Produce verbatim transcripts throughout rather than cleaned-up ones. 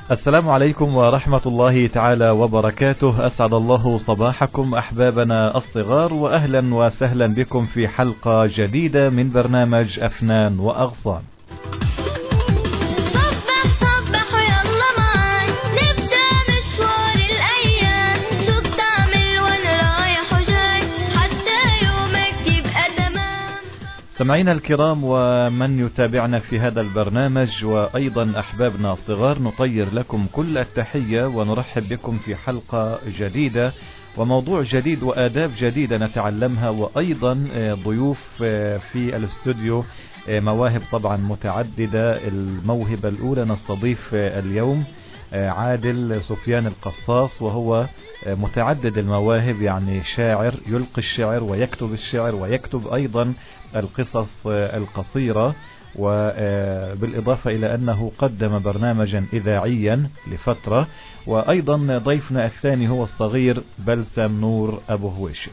السلام عليكم ورحمة الله تعالى وبركاته. أسعد الله صباحكم أحبابنا الصغار، وأهلا وسهلا بكم في حلقة جديدة من برنامج أفنان وأغصان. سمعينا الكرام ومن يتابعنا في هذا البرنامج وأيضا أحبابنا الصغار، نطير لكم كل التحية ونرحب بكم في حلقة جديدة وموضوع جديد وآداب جديدة نتعلمها، وأيضا ضيوف في الاستوديو مواهب طبعا متعددة. الموهبة الأولى نستضيف اليوم عادل سفيان القصاص، وهو متعدد المواهب، يعني شاعر يلقي الشعر ويكتب الشعر ويكتب أيضا القصص القصيرة، وبالإضافة إلى أنه قدم برنامجا إذاعيا لفترة. وأيضا ضيفنا الثاني هو الصغير بلسم نور أبو هويش.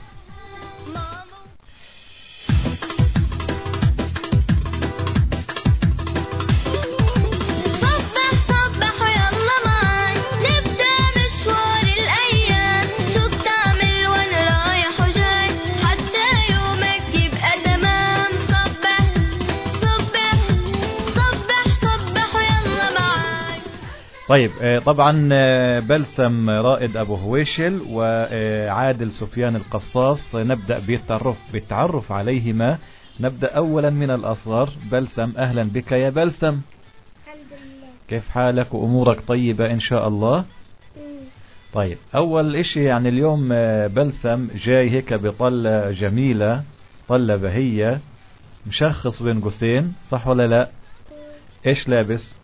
طيب طبعا بلسم رائد أبو هويشل وعادل سفيان القصاص، نبدأ بالتعرف بالتعرف عليهما. نبدأ أولا من الأصغر. بلسم، أهلا بك يا بلسم. الحمد لله. كيف حالك وأمورك طيبة إن شاء الله؟ مم. طيب أول إشي، يعني اليوم بلسم جاي هيك بطلة جميلة، طلة بهية، مشخص بين قوسين، صح ولا لا؟ مم. إيش لابس؟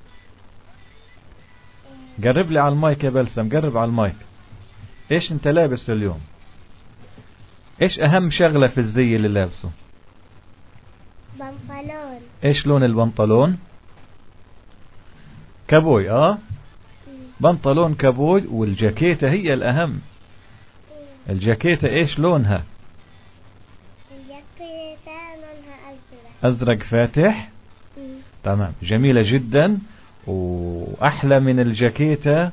قرب لي على المايك يا بلسم، قرب على المايك. ايش انت لابس اليوم؟ ايش اهم شغلة في الزي اللي لابسه؟ بنطلون. ايش لون البنطلون؟ كابوي. اه مم. بنطلون كابوي. والجاكيتة هي الاهم. مم. الجاكيتة ايش لونها؟ الجاكيتة لونها أزرق. ازرق فاتح. مم. تمام، جميلة جدا. واحلى من الجاكيتة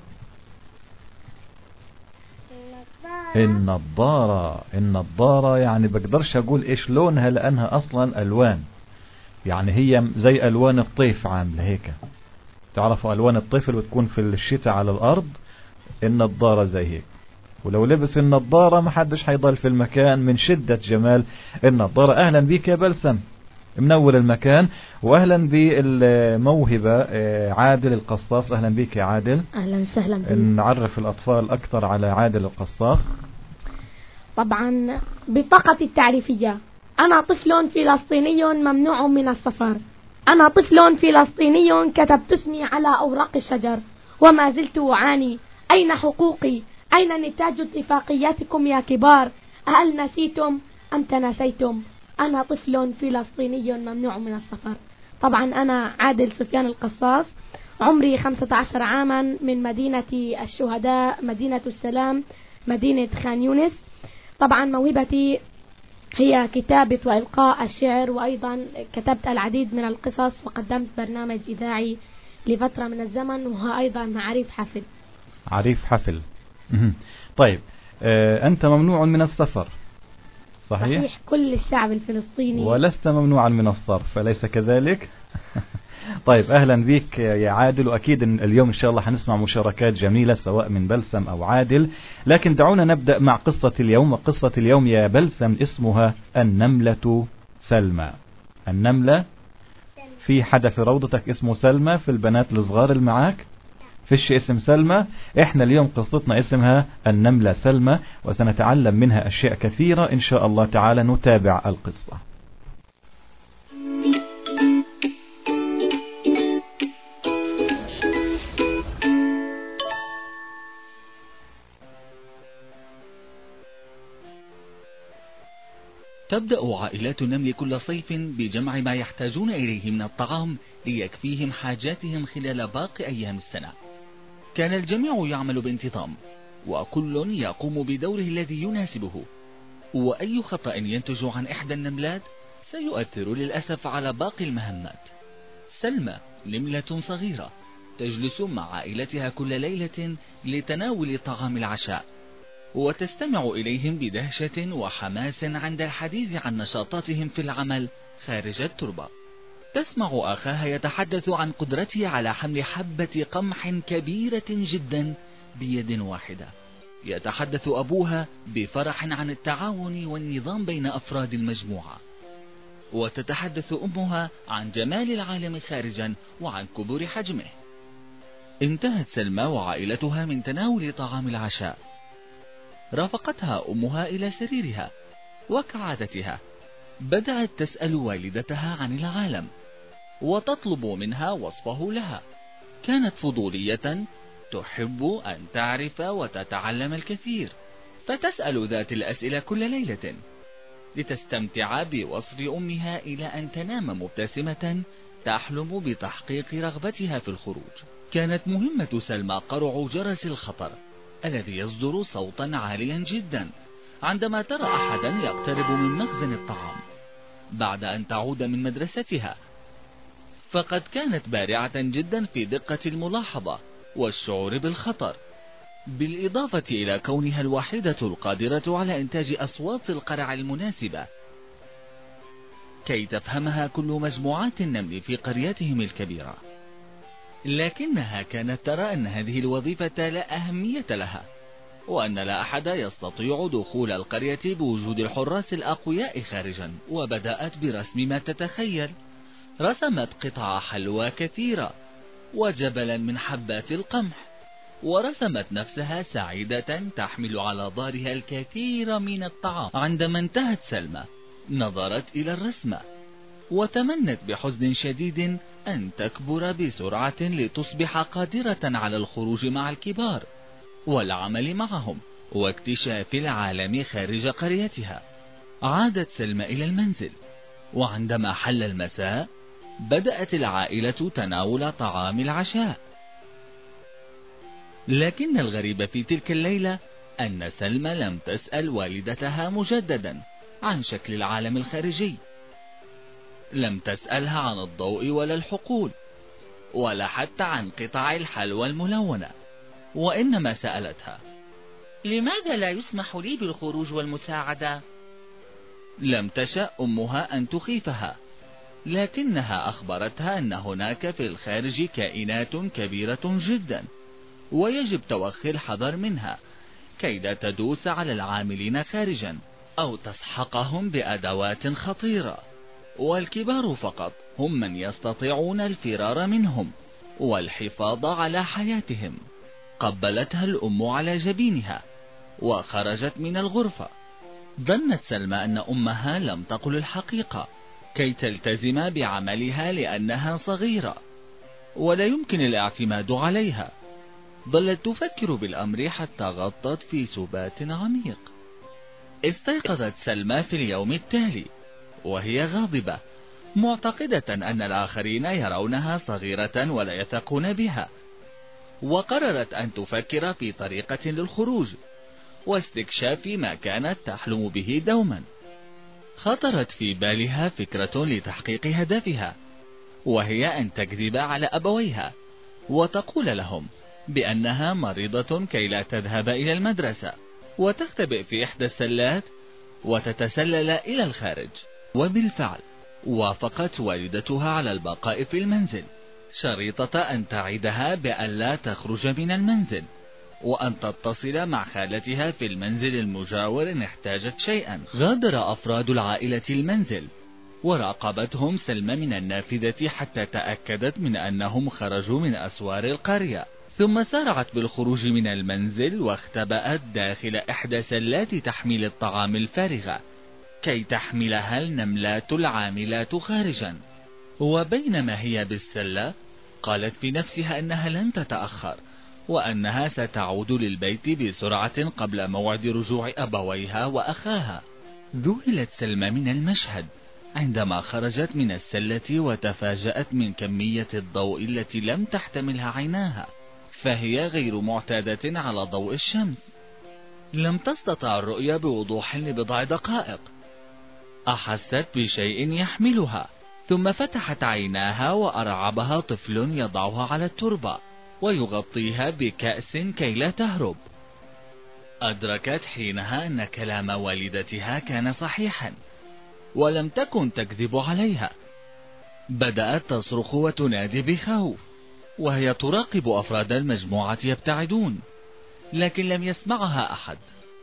النظارة. النظارة. النظارة يعني بقدرش اقول ايش لونها لانها اصلا الوان، يعني هي زي الوان الطيف عاملة هيك. تعرفوا الوان الطيف اللي بتكون في الشتاء على الارض؟ النظارة زي هيك. ولو لبس النظارة ما حدش حيضل في المكان من شدة جمال النظارة. اهلا بيك يا بلسم، منور المكان. واهلا بالموهبة عادل القصاص. اهلا بيك يا عادل. اهلا وسهلا بك. نعرف الاطفال اكثر على عادل القصاص. طبعا بطاقتي التعريفية: انا طفل فلسطيني ممنوع من السفر. انا طفل فلسطيني كتبت اسمي على اوراق الشجر وما زلت اعاني. اين حقوقي؟ اين نتاج اتفاقياتكم يا كبار؟ هل نسيتم ام تناسيتم؟ أنا طفل فلسطيني ممنوع من السفر. طبعا أنا عادل سفيان القصاص، عمري خمسة عشر عاما، من مدينة الشهداء، مدينة السلام، مدينة خان يونس. طبعا موهبتي هي كتابة وإلقاء الشعر، وأيضا كتبت العديد من القصص وقدمت برنامج إذاعي لفترة من الزمن، وهو أيضا عريف حفل. عريف حفل. طيب آه أنت ممنوع من السفر، صحيح؟ صحيح، كل الشعب الفلسطيني. ولست ممنوعا من الصرف، أليس كذلك؟ طيب أهلا بك يا عادل. وأكيد اليوم إن شاء الله حنسمع مشاركات جميلة سواء من بلسم أو عادل، لكن دعونا نبدأ مع قصة اليوم. وقصة اليوم يا بلسم اسمها النملة سلمى. النملة، في حدا في روضتك اسمه سلمى في البنات الصغار اللي معاك؟ فيش اسم سلمى. احنا اليوم قصتنا اسمها النملة سلمى، وسنتعلم منها اشياء كثيرة ان شاء الله تعالى. نتابع القصة. تبدأ عائلات النمل كل صيف بجمع ما يحتاجون إليه من الطعام ليكفيهم حاجاتهم خلال باقي أيام السنة. كان الجميع يعمل بانتظام، وكل يقوم بدوره الذي يناسبه، وأي خطأ ينتج عن إحدى النملات سيؤثر للأسف على باقي المهمات. سلمى نملة صغيرة تجلس مع عائلتها كل ليلة لتناول طعام العشاء، وتستمع إليهم بدهشة وحماس عند الحديث عن نشاطاتهم في العمل خارج التربة. تسمع أخاها يتحدث عن قدرته على حمل حبة قمح كبيرة جدا بيد واحدة. يتحدث أبوها بفرح عن التعاون والنظام بين أفراد المجموعة، وتتحدث أمها عن جمال العالم خارجا وعن كبر حجمه. انتهت سلمى وعائلتها من تناول طعام العشاء. رافقتها أمها إلى سريرها، وكعادتها بدأت تسأل والدتها عن العالم وتطلب منها وصفه لها. كانت فضولية تحب أن تعرف وتتعلم الكثير، فتسأل ذات الأسئلة كل ليلة لتستمتع بوصف أمها إلى أن تنام مبتسمة تحلم بتحقيق رغبتها في الخروج. كانت مهمة سلمى قرع جرس الخطر الذي يصدر صوتا عاليا جدا عندما ترى أحدا يقترب من مخزن الطعام بعد أن تعود من مدرستها، فقد كانت بارعة جدا في دقة الملاحظة والشعور بالخطر، بالإضافة إلى كونها الوحيدة القادرة على إنتاج أصوات القرع المناسبة كي تفهمها كل مجموعات النمل في قريتهم الكبيرة. لكنها كانت ترى أن هذه الوظيفة لا أهمية لها، وأن لا أحد يستطيع دخول القرية بوجود الحراس الأقوياء خارجا. وبدأت برسم ما تتخيل. رسمت قطع حلوى كثيرة وجبلا من حبات القمح، ورسمت نفسها سعيدة تحمل على ظهرها الكثير من الطعام. عندما انتهت سلمى نظرت إلى الرسمة وتمنت بحزن شديد أن تكبر بسرعة لتصبح قادرة على الخروج مع الكبار والعمل معهم واكتشاف العالم خارج قريتها. عادت سلمى إلى المنزل، وعندما حل المساء بدأت العائلة تناول طعام العشاء. لكن الغريب في تلك الليلة أن سلمى لم تسأل والدتها مجددا عن شكل العالم الخارجي. لم تسألها عن الضوء ولا الحقول ولا حتى عن قطع الحلوى الملونة، وإنما سألتها: لماذا لا يسمح لي بالخروج والمساعدة؟ لم تشأ أمها أن تخيفها، لكنها أخبرتها أن هناك في الخارج كائنات كبيرة جدا ويجب توخي الحذر منها كي لا تدوس على العاملين خارجا أو تسحقهم بأدوات خطيرة، والكبار فقط هم من يستطيعون الفرار منهم والحفاظ على حياتهم. قبلتها الأم على جبينها وخرجت من الغرفة. ظنت سلمى أن أمها لم تقل الحقيقة كي تلتزم بعملها لأنها صغيرة ولا يمكن الاعتماد عليها. ظلت تفكر بالأمر حتى غطت في سبات عميق. استيقظت سلمى في اليوم التالي وهي غاضبة، معتقدة أن الآخرين يرونها صغيرة ولا يثقون بها، وقررت أن تفكر في طريقة للخروج واستكشاف ما كانت تحلم به دوما. خطرت في بالها فكرة لتحقيق هدفها، وهي أن تكذب على أبويها وتقول لهم بأنها مريضة كي لا تذهب إلى المدرسة، وتختبئ في إحدى السلات وتتسلل إلى الخارج. وبالفعل وافقت والدتها على البقاء في المنزل، شريطة أن تعدها بأن لا تخرج من المنزل، وأن تتصل مع خالتها في المنزل المجاور إن احتاجت شيئا. غادر أفراد العائلة المنزل، وراقبتهم سلمى من النافذة حتى تأكدت من أنهم خرجوا من أسوار القرية، ثم سارعت بالخروج من المنزل واختبأت داخل إحدى سلات تحميل الطعام الفارغة كي تحملها النملات العاملات خارجا. وبينما هي بالسلة قالت في نفسها أنها لن تتأخر، وأنها ستعود للبيت بسرعة قبل موعد رجوع أبويها وأخاها. ذهلت سلمى من المشهد عندما خرجت من السلة وتفاجأت من كمية الضوء التي لم تحتملها عيناها، فهي غير معتادة على ضوء الشمس. لم تستطع الرؤية بوضوح لبضع دقائق. أحست بشيء يحملها، ثم فتحت عيناها وأرعبها طفل يضعها على التربة ويغطيها بكأس كي لا تهرب. أدركت حينها أن كلام والدتها كان صحيحا ولم تكن تكذب عليها. بدأت تصرخ وتنادي بخوف وهي تراقب أفراد المجموعة يبتعدون، لكن لم يسمعها أحد.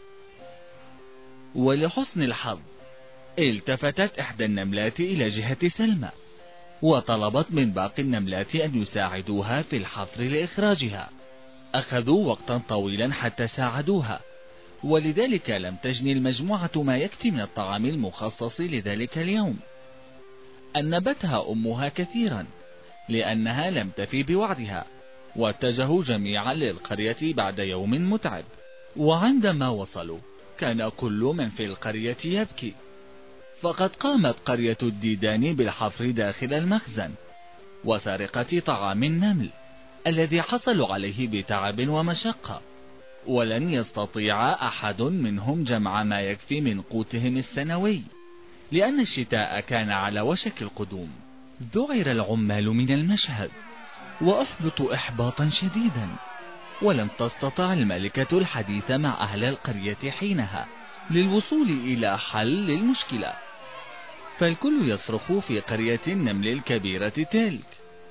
ولحسن الحظ التفتت إحدى النملات إلى جهة سلمى وطلبت من باقي النملات أن يساعدوها في الحفر لإخراجها. أخذوا وقتا طويلا حتى ساعدوها، ولذلك لم تجني المجموعة ما يكفي من الطعام المخصص لذلك اليوم. أنبتها أمها كثيرا لأنها لم تفي بوعدها، واتجهوا جميعا للقرية بعد يوم متعب. وعندما وصلوا كان كل من في القرية يبكي، فقد قامت قرية الديدان بالحفر داخل المخزن وسرقة طعام النمل الذي حصلوا عليه بتعب ومشقة، ولن يستطيع أحد منهم جمع ما يكفي من قوتهم السنوي لأن الشتاء كان على وشك القدوم. ذعر العمال من المشهد وأحبطوا إحباطا شديدا، ولم تستطع الملكة الحديث مع أهل القرية حينها للوصول إلى حل للمشكلة، فالكل يصرخ في قرية النمل الكبيرة تلك.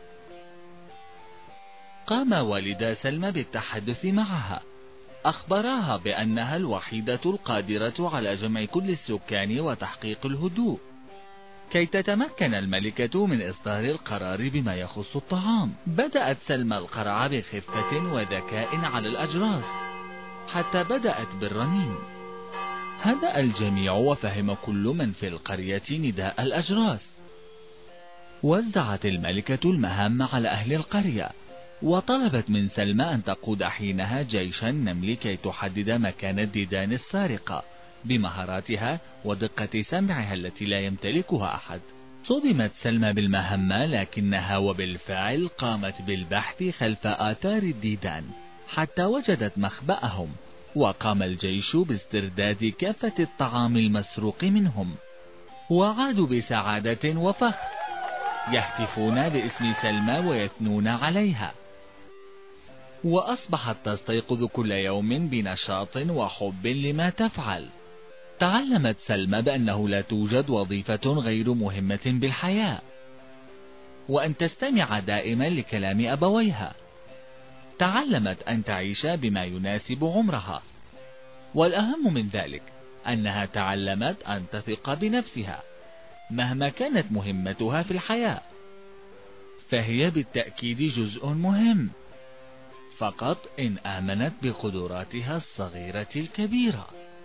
قام والدا سلمى بالتحدث معها، أخبراها بأنها الوحيدة القادرة على جمع كل السكان وتحقيق الهدوء كي تتمكن الملكة من إصدار القرار بما يخص الطعام. بدأت سلمى القرع بخفة وذكاء على الأجراس حتى بدأت بالرنين. هدأ الجميع وفهم كل من في القرية نداء الأجراس. وزعت الملكة المهام على أهل القرية، وطلبت من سلمى أن تقود حينها جيش النمل كي تحدد مكان الديدان السارقة بمهاراتها ودقة سمعها التي لا يمتلكها أحد. صدمت سلمى بالمهمة، لكنها وبالفعل قامت بالبحث خلف آثار الديدان حتى وجدت مخبأهم، وقام الجيش باسترداد كافة الطعام المسروق منهم، وعادوا بسعادة وفخر يهتفون باسم سلمى ويثنون عليها. وأصبحت تستيقظ كل يوم بنشاط وحب لما تفعل. تعلمت سلمى بأنه لا توجد وظيفة غير مهمة بالحياة، وأن تستمع دائما لكلام أبويها. تعلمت أن تعيش بما يناسب عمرها، والأهم من ذلك أنها تعلمت أن تثق بنفسها مهما كانت مهمتها في الحياة، فهي بالتأكيد جزء مهم فقط إن آمنت بقدراتها الصغيرة الكبيرة.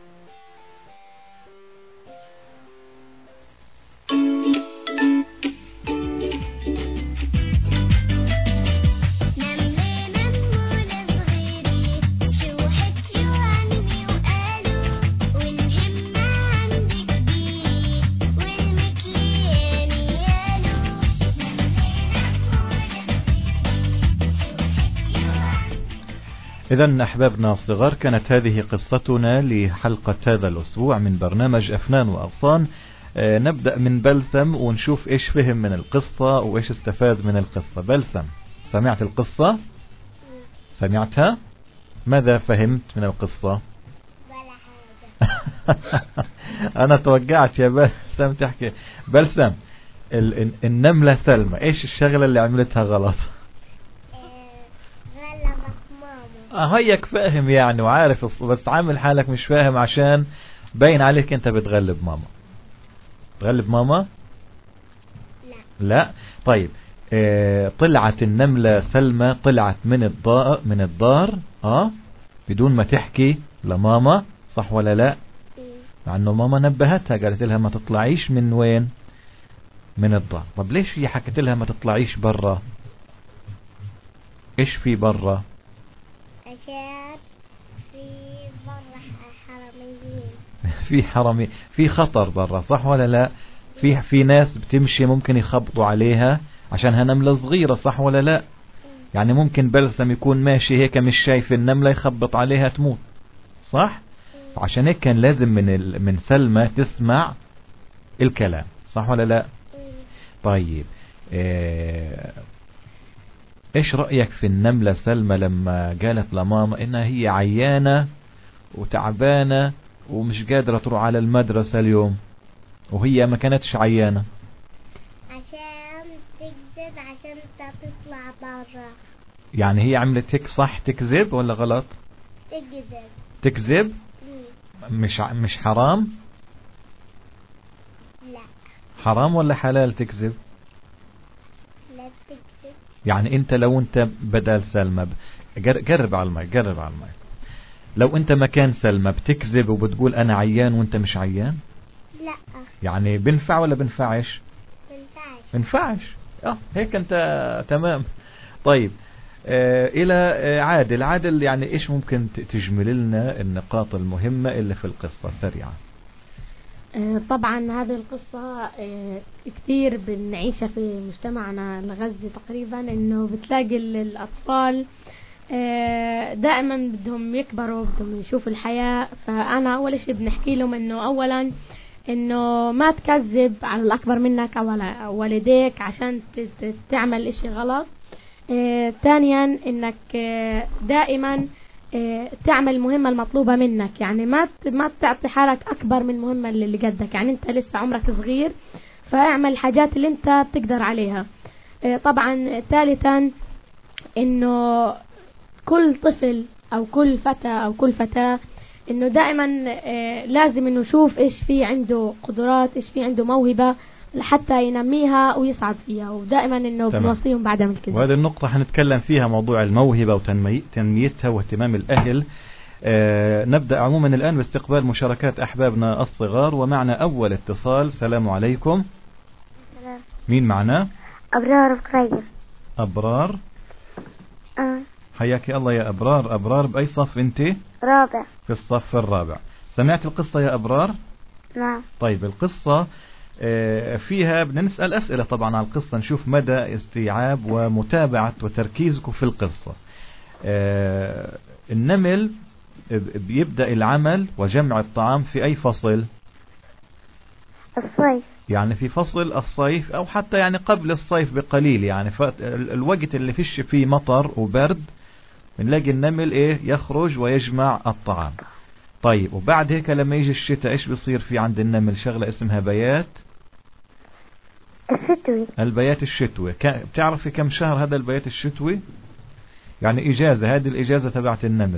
إذن أحبابنا الصغار، كانت هذه قصتنا لحلقة هذا الأسبوع من برنامج أفنان وأغصان. آه نبدأ من بلسم ونشوف إيش فهم من القصة وإيش استفاد من القصة. بلسم، سمعت القصة؟ سمعتها؟ ماذا فهمت من القصة؟ ولا حاجة. أنا توقعت يا بلسم تحكي. بلسم، النملة سلمى إيش الشغلة اللي عملتها غلط؟ اه هيك فاهم يعني وعارف، بس عامل حالك مش فاهم عشان باين عليك انت بتغلب ماما. تغلب ماما؟ لا لا. طيب اه طلعت النملة سلمى طلعت من الدار من الدار اه بدون ما تحكي لماما، صح ولا لا؟ مع انه ماما نبهتها، قالت لها ما تطلعيش من وين؟ من الدار. طب ليش هي حكت لها ما تطلعيش برا؟ ايش في برا؟ عشان في برا حراميين. في حرامي، في خطر برا، صح ولا لا؟ في في ناس بتمشي ممكن يخبطوا عليها عشانها نملة صغيرة، صح ولا لا؟ يعني ممكن بلسم يكون ماشي هيك مش شايف النملة يخبط عليها تموت، صح؟ عشان هيك كان لازم من ال... من سلمى تسمع الكلام، صح ولا لا؟ طيب آه، ايش رأيك في النملة سلمى لما قالت لماما انها هي عيانة وتعبانة ومش قادرة تروح على المدرسة اليوم وهي ما كانتش عيانة؟ عشان تكذب، عشان تطلع برا. يعني هي عملت هيك صح تكذب ولا غلط؟ تكذب. تكذب؟ مم. مش مش حرام؟ لا. حرام ولا حلال تكذب؟ لا تكذب. يعني انت لو انت بدل سلمى ب- قرب على الماء، قرب على الماء، لو انت مكان سلمى بتكذب وبتقول انا عيان وانت مش عيان؟ لا. يعني بنفع ولا بنفعش؟ منفعش. بنفعش. اه هيك انت تمام. طيب آه الى آه عادل. عادل يعني ايش ممكن ت- تجمل لنا النقاط المهمة اللي في القصة سريعا؟ آه، طبعا هذه القصة آه، كتير بنعيشها في مجتمعنا الغزي تقريبا، انه بتلاقي ال- الاطفال آه، دائما بدهم يكبروا، بدهم يشوفوا الحياة. فانا اول شيء بنحكي لهم انه اولا انه ما تكذب على الاكبر منك او على والديك عشان ت- ت- تعمل اشي غلط. آه، ثانيا انك آه، دائما آه، تعمل المهمة المطلوبة منك، يعني ما ت- ما تعطي حالك اكبر من المهمة اللي اللي قدك، يعني انت لسه عمرك صغير فاعمل الحاجات اللي انت بتقدر عليها. آه، طبعا ثالثا انه كل طفل او كل فتى او كل فتاة انه دائما آه، لازم انه يشوف ايش في عنده قدرات، ايش في عنده موهبة لحتى ينميها ويصعد فيها، ودائما انه تمام. بنوصيهم بعدم الكذب. وهذه النقطة حنتكلم فيها، موضوع الموهبة وتنميتها واهتمام الأهل. آه نبدأ عموما الآن باستقبال مشاركات أحبابنا الصغار، ومعنا أول اتصال. السلام عليكم. سلام. مين معنا؟ أبرار بخير. أبرار. أه. حياك الله يا أبرار. أبرار بأي صف أنت؟ رابع. في الصف الرابع. سمعت القصة يا أبرار؟ نعم. طيب القصة آه، فيها بدنا نسأل أسئلة طبعا على القصة، نشوف مدى استيعاب ومتابعة وتركيزكم في القصة. آه، النمل بيبدأ العمل وجمع الطعام في أي فصل؟ الصيف. يعني في فصل الصيف أو حتى يعني قبل الصيف بقليل، يعني الوقت اللي فيش فيه مطر وبرد بنلاقي النمل إيه يخرج ويجمع الطعام. طيب وبعد هيك لما يجي الشتاء إيش بيصير في عند النمل؟ شغلة اسمها بيات الشتوي. البيات الشتوي. بتعرفي كم شهر هذا البيات الشتوي؟ يعني إجازة، هذه الإجازة تبعت النمل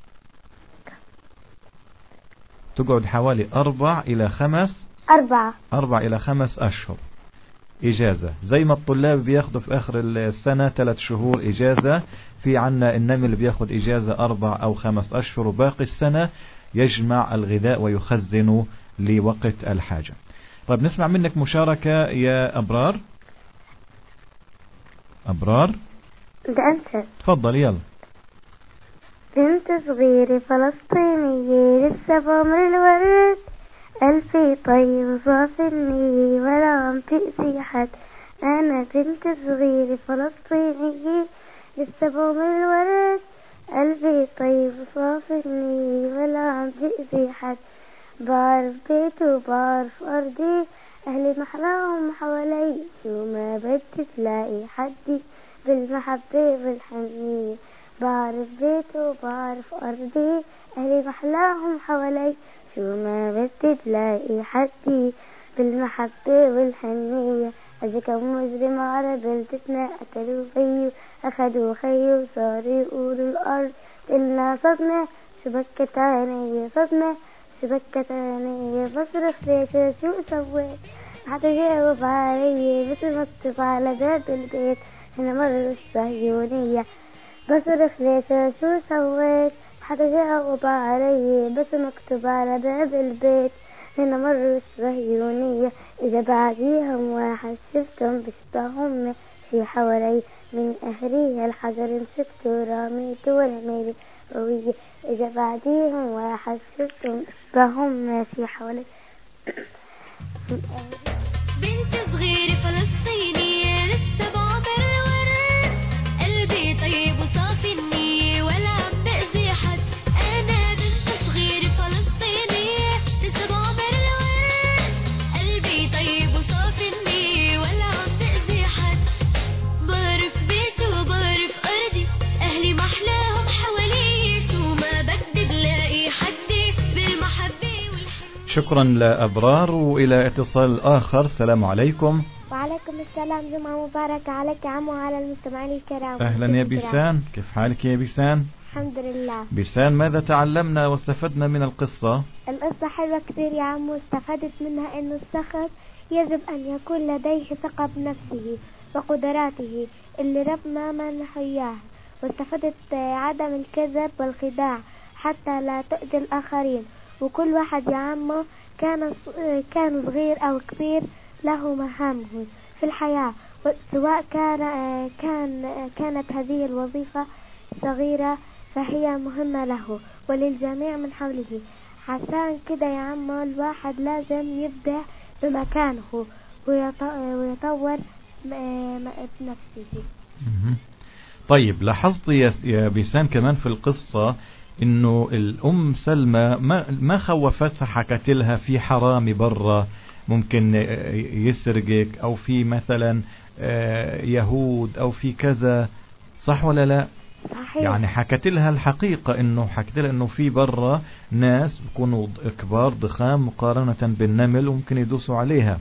تقعد حوالي أربع إلى خمس أربعة. أربع إلى خمس أشهر إجازة، زي ما الطلاب بياخدوا في آخر السنة ثلاث شهور إجازة، في عنا النمل بياخد إجازة أربع أو خمس أشهر، وباقي السنة يجمع الغذاء ويخزنه لوقت الحاجة. طيب نسمع منك مشاركة يا أبرار. أبرار ده أنت. تفضل يلا. بنت صغيرة فلسطينية لسه بعمر الورد، قلبي طيب وصافي النية ولا عم تأذي حد. أنا بنت صغيرة فلسطينية لسه بعمر الورد، قلبي طيب وصافي النية ولا عم تأذي حد. بعرف بيتي وبعرف أرضي، أهلي محلاهم حوالي، وما بدي تلاقي حدي بالمحبة والحنية. بعرف بيتي وبعرف أرضي، أهلي محلاهم حوالي، شو ما بدي تلاقي حدي بالمحبة والحنية. أجا كم مجرم على بلدتنا قتلوا خيو، أخدوا خيو صاروا يقولوا الأرض إلنا صدمة، شو بكت عيني صدمة، شو بكت عيني بصرخ ليش شو سويت، حتى جاوب علي بس مكتوب على باب البيت هنا مرة الصهيونية. بصرخ ليش شو سويت، حتى جاوب علي بس مكتوب على باب البيت هنا مرة الصهيونية. إذا بعديهم واحد شفتهم بشبههم في حوالي من أهريها الحجر مسكته رميته ورميلي قوية. إذا بعديهم واحد شفتهم بشبههم في حوالي بنت صغيرة فلسطينية لسه بعبر الورد، قلبي طيب وصافي النية ولا عم بأذي حد. أنا بنت صغيرة فلسطينية لسه بعبر الورد، قلبي طيب وصافي النية ولا عم شكرا لأبرار. وإلى اتصال آخر. السلام عليكم. وعليكم السلام. جمعة مباركة عليك يا عم وعلى المستمعين الكرام. أهلا يا بيسان، كيف حالك يا بيسان؟ الحمد لله. بيسان، ماذا تعلمنا واستفدنا من القصة؟ القصة حلوة كثير يا عم، واستفدت منها أن الشخص يجب أن يكون لديه ثقة بنفسه وقدراته اللي ربنا منح إياها، واستفدت عدم الكذب والخداع حتى لا تؤذي الآخرين، وكل واحد يا عمو كان كان صغير أو كبير له مهامه في الحياة، سواء كان كان كانت هذه الوظيفة صغيرة فهي مهمة له وللجميع من حوله. عشان كده يا عمو الواحد لازم يبدع بمكانه ويطور بنفسه. طيب، لاحظت يا بيسان كمان في القصة انه الام سلمى ما ما خوفتها، حكت لها في حرامي برا ممكن يسرقك، او في مثلا يهود، او في كذا، صح ولا لا؟ صحيح. يعني حكت لها الحقيقة، انه حكت لها انه في برا ناس بيكونوا كبار ضخام مقارنة بالنمل وممكن يدوسوا عليها.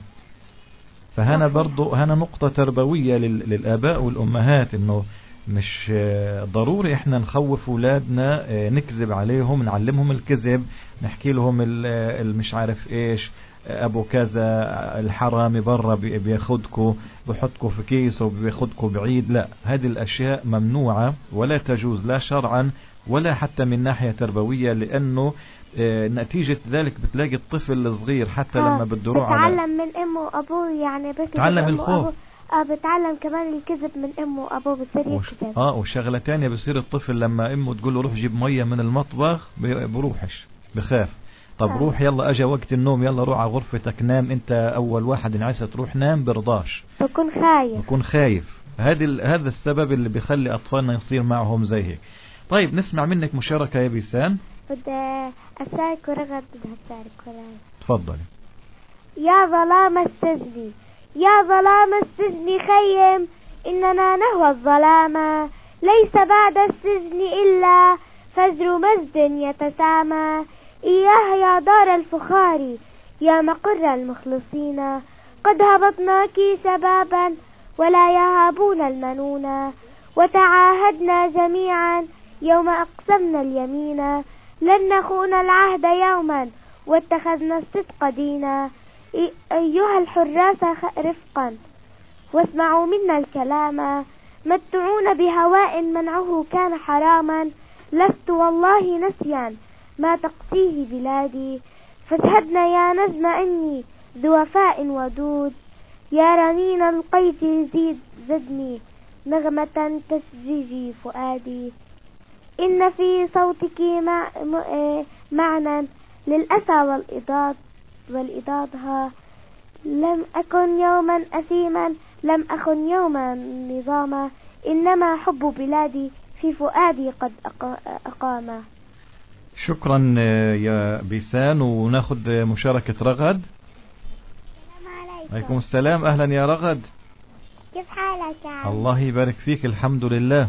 فهنا برضو هنا نقطة تربوية للآباء والأمهات، انه مش ضروري احنا نخوف اولادنا، نكذب عليهم، نعلمهم الكذب، نحكي لهم المش عارف ايش، ابو كذا الحرامي برا بياخدكوا بيحطكوا في كيس وبياخدكوا بعيد. لا، هذه الاشياء ممنوعة ولا تجوز، لا شرعا ولا حتى من ناحية تربوية، لانه نتيجة ذلك بتلاقي الطفل الصغير حتى لما بده يروح على بتعلم من امه وابوه، يعني بتعلم الخوف. اه بتعلم كمان الكذب من امه وابوه، بصير يكذب. اه وشغلة تانية، بصير الطفل لما امه تقول له روح جيب مية من المطبخ بروحش، بخاف. طب آه. روح يلا اجا وقت النوم، يلا روح على غرفتك نام، انت اول واحد انعسى تروح نام، برضاش، بكون خايف بكون خايف. هذا هذا السبب اللي بيخلي اطفالنا يصير معهم زي هيك. طيب، نسمع منك مشاركة يا بيسان. بدي أشارك ورغد بدها تشارك وراي. تفضلي. يا ظلام السجن، يا ظلام السجن خيم، إننا نهوى الظلام، ليس بعد السجن إلا فجر مجد يتسامى. إياه يا دار الفخار، يا مقر المخلصين، قد هبطناك شبابا ولا يهابون المنون، وتعاهدنا جميعا يوم أقسمنا اليمين، لن نخون العهد يوما واتخذنا الصدق دينا. أيها الحراس رفقا واسمعوا منا الكلام، متعون بهواء منعه كان حراما، لست والله نسيا ما تقسيه بلادي، فاشهدنا يا نجم إني ذو وفاء ودود، يا رنين القيد زيد زدني نغمة تسجيجي فؤادي، إن في صوتك مع معنى للأسى والإضاد والإضادها، لم أكن يوما أثيما، لم أكن يوما نظاما، إنما حب بلادي في فؤادي قد أقام. شكرا يا بيسان. وناخد مشاركة رغد. السلام عليكم. عليكم السلام. أهلا يا رغد، كيف حالك يا عم؟ الله يبارك فيك، الحمد لله.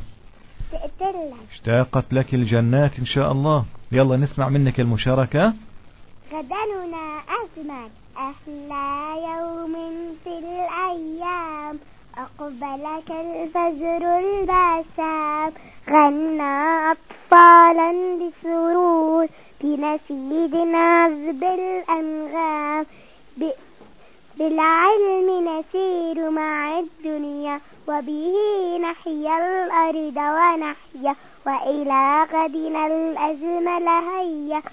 اشتاقت لك الجنات إن شاء الله. يلا نسمع منك المشاركة. غدننا أجمل أحلى يوم في الأيام، أقبلك الفجر البسام، غنى أطفالا بسرور بنشيد نزب الأنغام، بالعلم نسير مع الدنيا وبه نحيا الأرض ونحيا، وإلى غدنا الأجمل هيا،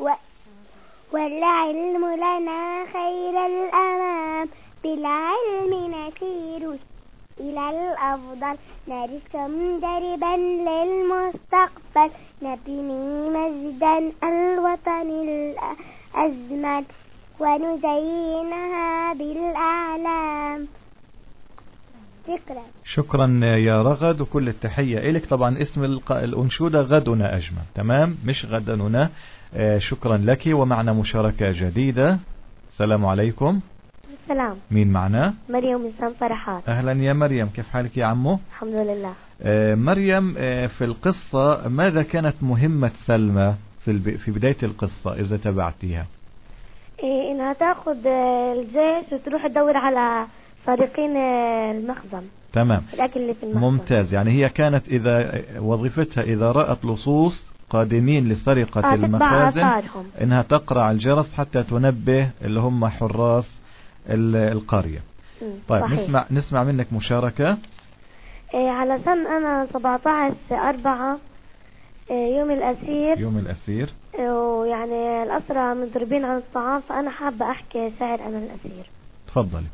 والعلم لنا خير الأمام، بالعلم نسير إلى الأفضل، نرسم دربا للمستقبل، نبني مجدا الوطن الأجمل، ونزينها بالأعلام. شكرا. شكرا يا رغد، وكل التحية إليك. طبعا اسم الأنشودة غدنا أجمل، تمام، مش غدننا. آه شكرا لك. ومعنا مشاركة جديدة. السلام عليكم. السلام. مين معنا؟ مريم من سان فرحات. أهلا يا مريم، كيف حالك يا عمو؟ الحمد لله. آه مريم، آه في القصة ماذا كانت مهمة سلمى في, الب... في بداية القصة إذا تبعتيها؟ إيه إنها تاخد آه، الجيش وتروح تدور على سارقين آه، المخزن. تمام، الأكل اللي في المخزن. ممتاز. يعني هي كانت إذا وظيفتها إذا رأت لصوص قادمين لسرقة آه، تتبع المخازن آثارهم. إنها تقرع الجرس حتى تنبه اللي هم حراس ال- القرية. مم، طيب صحيح. نسمع نسمع منك مشاركة. إيه علشان أنا سبعة عشر أربعة إيه يوم الأسير، يوم الأسير. ويعني الأسرى مضربين عن الطعام، فأنا حابة أحكي شعر عن الأسير. تفضلي.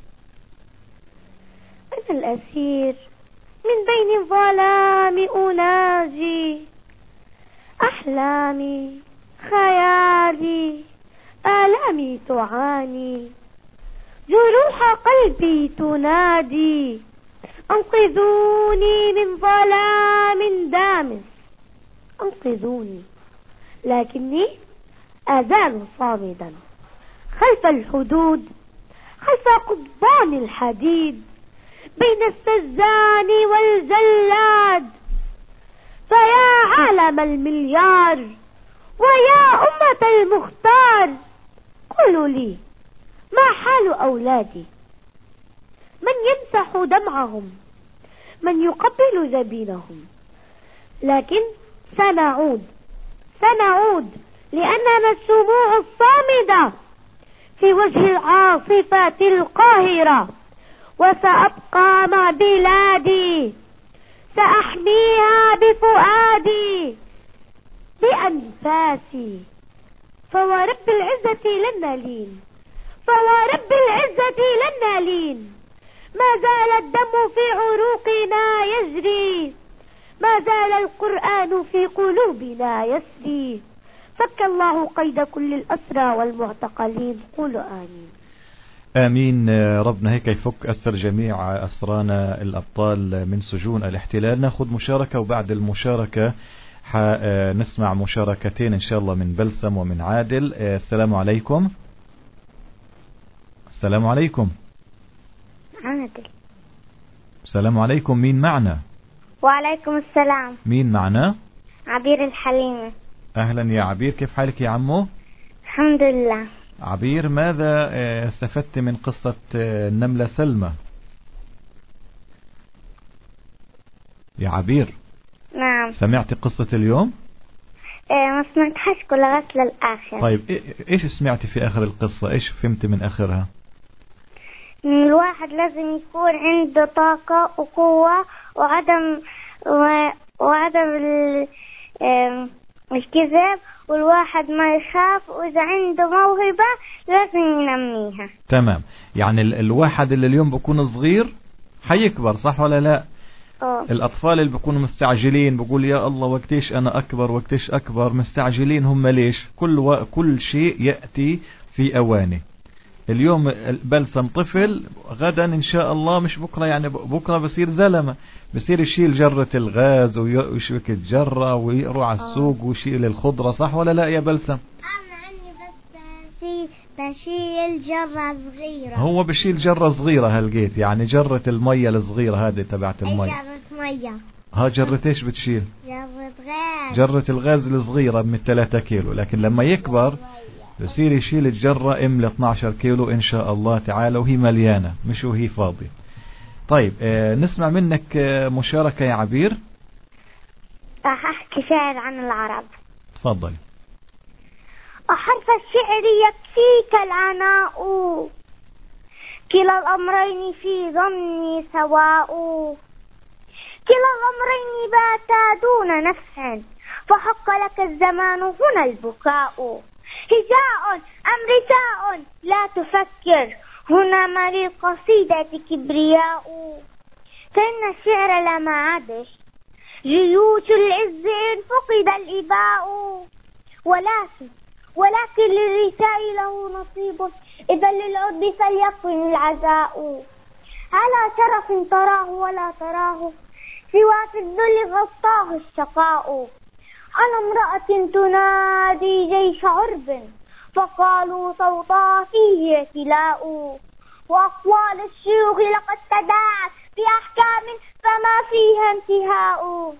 أنا الأسير من بين الظلام أناجي أحلامي خيالي، آلامي تعاني، جروح قلبي تنادي، أنقذوني من ظلام دامس، أنقذوني، لكني أزال صامدا خلف الحدود، خلف قضبان الحديد، بين السجان والجلاد. فيا عالم المليار ويا أمة المختار، قولوا لي ما حال أولادي؟ من يمسح دمعهم؟ من يقبل جبينهم؟ لكن سنعود سنعود لأننا الشموع الصامدة في وجه العاصفة القاهرة، وسأبقى مع بلادي، سأحميها بفؤادي بأنفاسي، فورب العزة لن نلين، فورب العزة لن نلين، ما زال الدم في عروقنا يجري، ما زال القرآن في قلوبنا يسري، فك الله قيد كل الأسرى والمعتقلين، قولوا آمين. آمين. ربنا هيك يفك أسر جميع أسرانا الأبطال من سجون الاحتلال. ناخذ مشاركة، وبعد المشاركة نسمع مشاركتين إن شاء الله من بلسم ومن عادل. السلام عليكم. السلام عليكم. عادل. السلام عليكم. مين معنا؟ وعليكم السلام. مين معنا؟ عبير الحليمة. أهلا يا عبير، كيف حالك يا عمو؟ الحمد لله. عبير، ماذا استفدت من قصة النملة سلمى؟ يا عبير. نعم. سمعت قصة اليوم؟ إيه ما سمعتهاش كلها للآخر. طيب إيش سمعتي في آخر القصة؟ إيش فهمت من آخرها؟ الواحد لازم يكون عنده طاقة وقوة وعدم و... وعدم ال... الكذب، والواحد ما يخاف، وإذا عنده موهبة لازم ينميها. تمام. يعني ال... الواحد اللي اليوم بيكون صغير حيكبر، صح ولا لا؟ أوه. الأطفال اللي بيكونوا مستعجلين بقول يا الله وقتيش أنا أكبر وقتيش أكبر، مستعجلين هم ليش؟ كل و... كل شيء يأتي في أوانه. اليوم بلسم طفل، غدا إن شاء الله مش بكرة، يعني بكرة بصير زلمة، بصير يشيل جرة الغاز ويشبك الجرة ويروح على السوق ويشيل الخضرة، صح ولا لا يا بلسم؟ أنا عندي بس بشيل جرة صغيرة. هو بشيل جرة صغيرة هلقيت، يعني جرة المية الصغيرة هذه تبعت المية. جرة مية. ها جرة ايش بتشيل؟ جرة غاز. جرة الغاز الصغيرة من ثلاثة كيلو، لكن لما يكبر يصير يشيل الجرة ام ل اثني عشر كيلو ان شاء الله تعالى، وهي مليانة مش وهي فاضية. طيب آه نسمع منك آه مشاركة يا عبير. راح احكي شعر عن العرب. تفضل. أحرف الشعر يكفيك العناء، كلا الأمرين في ظني سواء، كلا الأمرين باتا دون نفع، فحق لك الزمان هنا البكاء، هجاء أم رثاء لا تفكر، هنا مالي القصيدة كبرياء، فإن الشعر لما عادش جيوش العز إن فقد الإباء، ولكن ولكن للرثاء له نصيب، إذا للعد فليكن العزاء، على شرف تراه ولا تراه، سوى في الذل غطاه الشقاء، أنا امرأة تنادي جيش عرب، فقالوا صوتا فيه اعتلاء، وأقوال الشيوخ لقد تداعت في أحكام فما فيها انتهاء،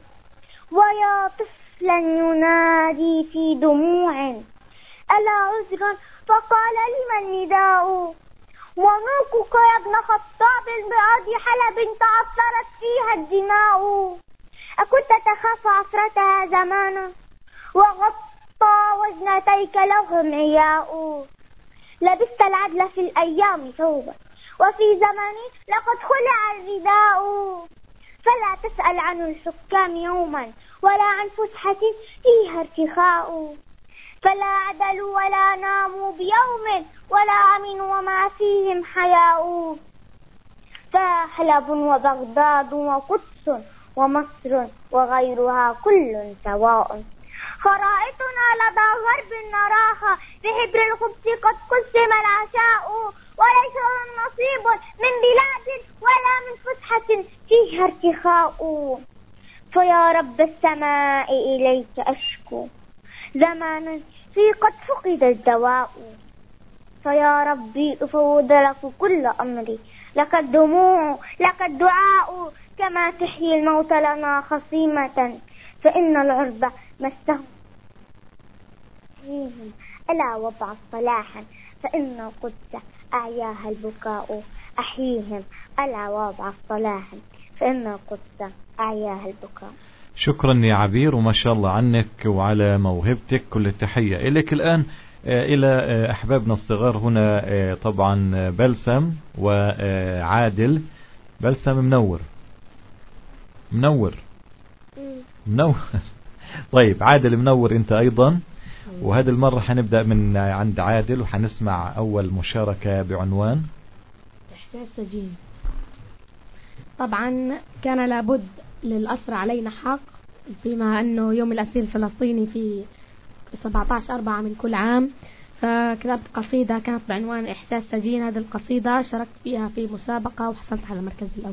ويا طفلا ينادي في دموع ألا عذرا فقال لمن نداء ونوكك يا ابن خطاب بأرض حلب تعثرت فيها الدماء أكنت تخاف عثرتها زمانا وغطى وجنتيك لهم عياء لبست العدل في الأيام ثوبا وفي زماني لقد خلع الرداء فلا تسأل عن الحكام يوما ولا عن فسحة فيها ارتخاء فلا عدلوا ولا ناموا بيوم ولا أمنوا وما فيهم حياء فحلب وبغداد وقدس ومصر وغيرها كل سواء خرائطنا لدى غرب نراها بحبر الخبز قد قسم العشاء وليس لهم نصيب من بلاد ولا من فسحة فيها ارتخاء فيا رب السماء إليك أشكو زمانا في قد فقد الدواء فيا ربي أفوض لك كل أمري لك الدموع لك الدعاء كما تحيي الموت لنا خصيمة فإن العرب مسهم ألا وضع صلاحا فإن القدس أعياها البكاء أحييهم ألا وضع صلاحا فإن القدس أعياها البكاء. شكرا يا عبير وما شاء الله عنك وعلى موهبتك، كل التحية إليك. الآن إلى أحبابنا الصغار هنا طبعا بلسم وعادل. بلسم منور منور منور طيب عادل منور انت ايضا، وهذه المرة حنبدأ من عند عادل وحنسمع اول مشاركة بعنوان احساس سجين. طبعا كان لابد للأسر علينا حق، فيما انه يوم الأسير الفلسطيني في سبعة عشر أربعة من كل عام، فكتبت قصيدة كانت بعنوان احساس سجين. هذه القصيدة شاركت فيها في مسابقة وحصلت على المركز الأول.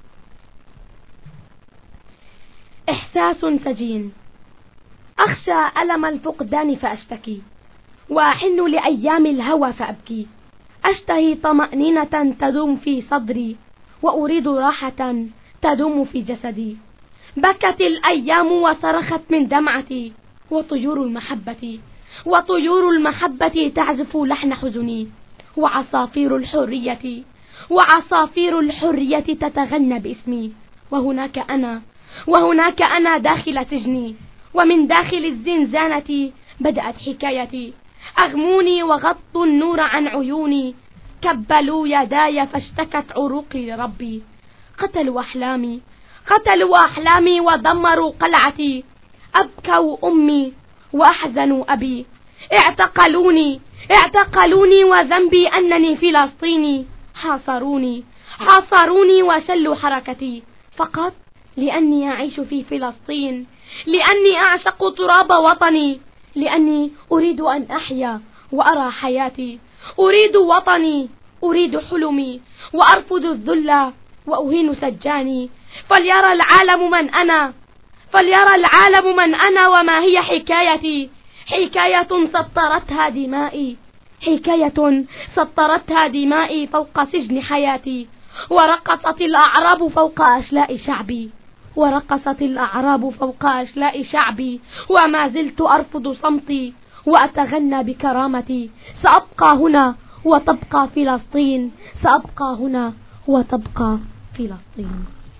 إحساس سجين، أخشى ألم الفقدان فأشتكي، وأحن لأيام الهوى فأبكي، أشتهي طمأنينة تدوم في صدري، وأريد راحة تدوم في جسدي. بكت الأيام وصرخت من دمعتي، وطيور المحبة وطيور المحبة تعزف لحن حزني، وعصافير الحرية وعصافير الحرية تتغنى باسمي. وهناك أنا وهناك أنا داخل سجني، ومن داخل الزنزانة بدأت حكايتي. أغموني وغطوا النور عن عيوني، كبلوا يداي فاشتكت عروقي لربي. قتلوا أحلامي قتلوا أحلامي ودمروا قلعتي، أبكوا أمي وأحزنوا أبي. اعتقلوني اعتقلوني وذنبي أنني فلسطيني. حاصروني حاصروني وشلوا حركتي، فقط لأني أعيش في فلسطين، لأني أعشق تراب وطني، لأني أريد أن أحيا وأرى حياتي. أريد وطني، أريد حلمي، وأرفض الذل وأهين سجاني. فليرى العالم من أنا فليرى العالم من أنا وما هي حكايتي. حكاية سطرتها دمائي حكاية سطرتها دمائي فوق سجن حياتي. ورقصت الأعراب فوق أشلاء شعبي ورقصت الأعراب فوق أشلاء شعبي وما زلت أرفض صمتي وأتغنى بكرامتي. سأبقى هنا وتبقى فلسطين، سأبقى هنا وتبقى فلسطين.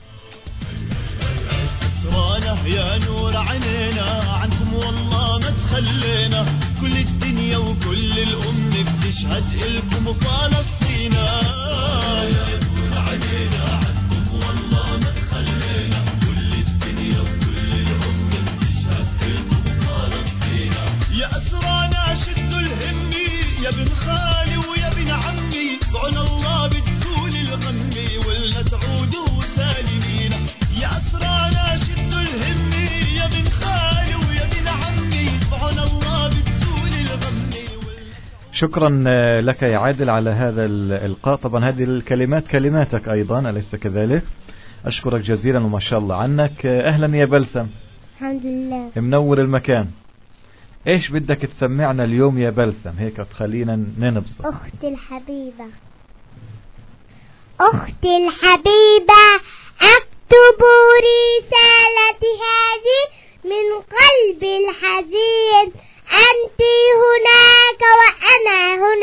أسرانا يا نور عينينا، عنكم والله ما تخلينا، كل الدنيا وكل الأم بتشهد إلكم فلسطين. يا نور عينينا، عنكم والله ما تخلينا، كل الدنيا وكل الأم بتشهد إلكم فلسطين. يا أسرانا شدوا الهمي، يا بن خالي ويا بن عمي، بعون الله بتزول الغمي ولا تعودوا سالمين. يا أسرانا شدوا الهمي، يا بن خالي ويا بن عمي، بعون الله بتزول الغمي. شكرا لك يا عادل على هذا الإلقاء. طبعا هذه الكلمات كلماتك أيضا أليس كذلك؟ أشكرك جزيلا وما شاء الله عنك. أهلا يا بلسم. الحمد لله. منور المكان. إيش بدك تسمعنا اليوم يا بلسم؟ هيك تخلينا ننبسط. أختي الحبيبة أختي الحبيبة، أكتب رسالتي هذه من قلبي الحزين. أنت هناك وأنا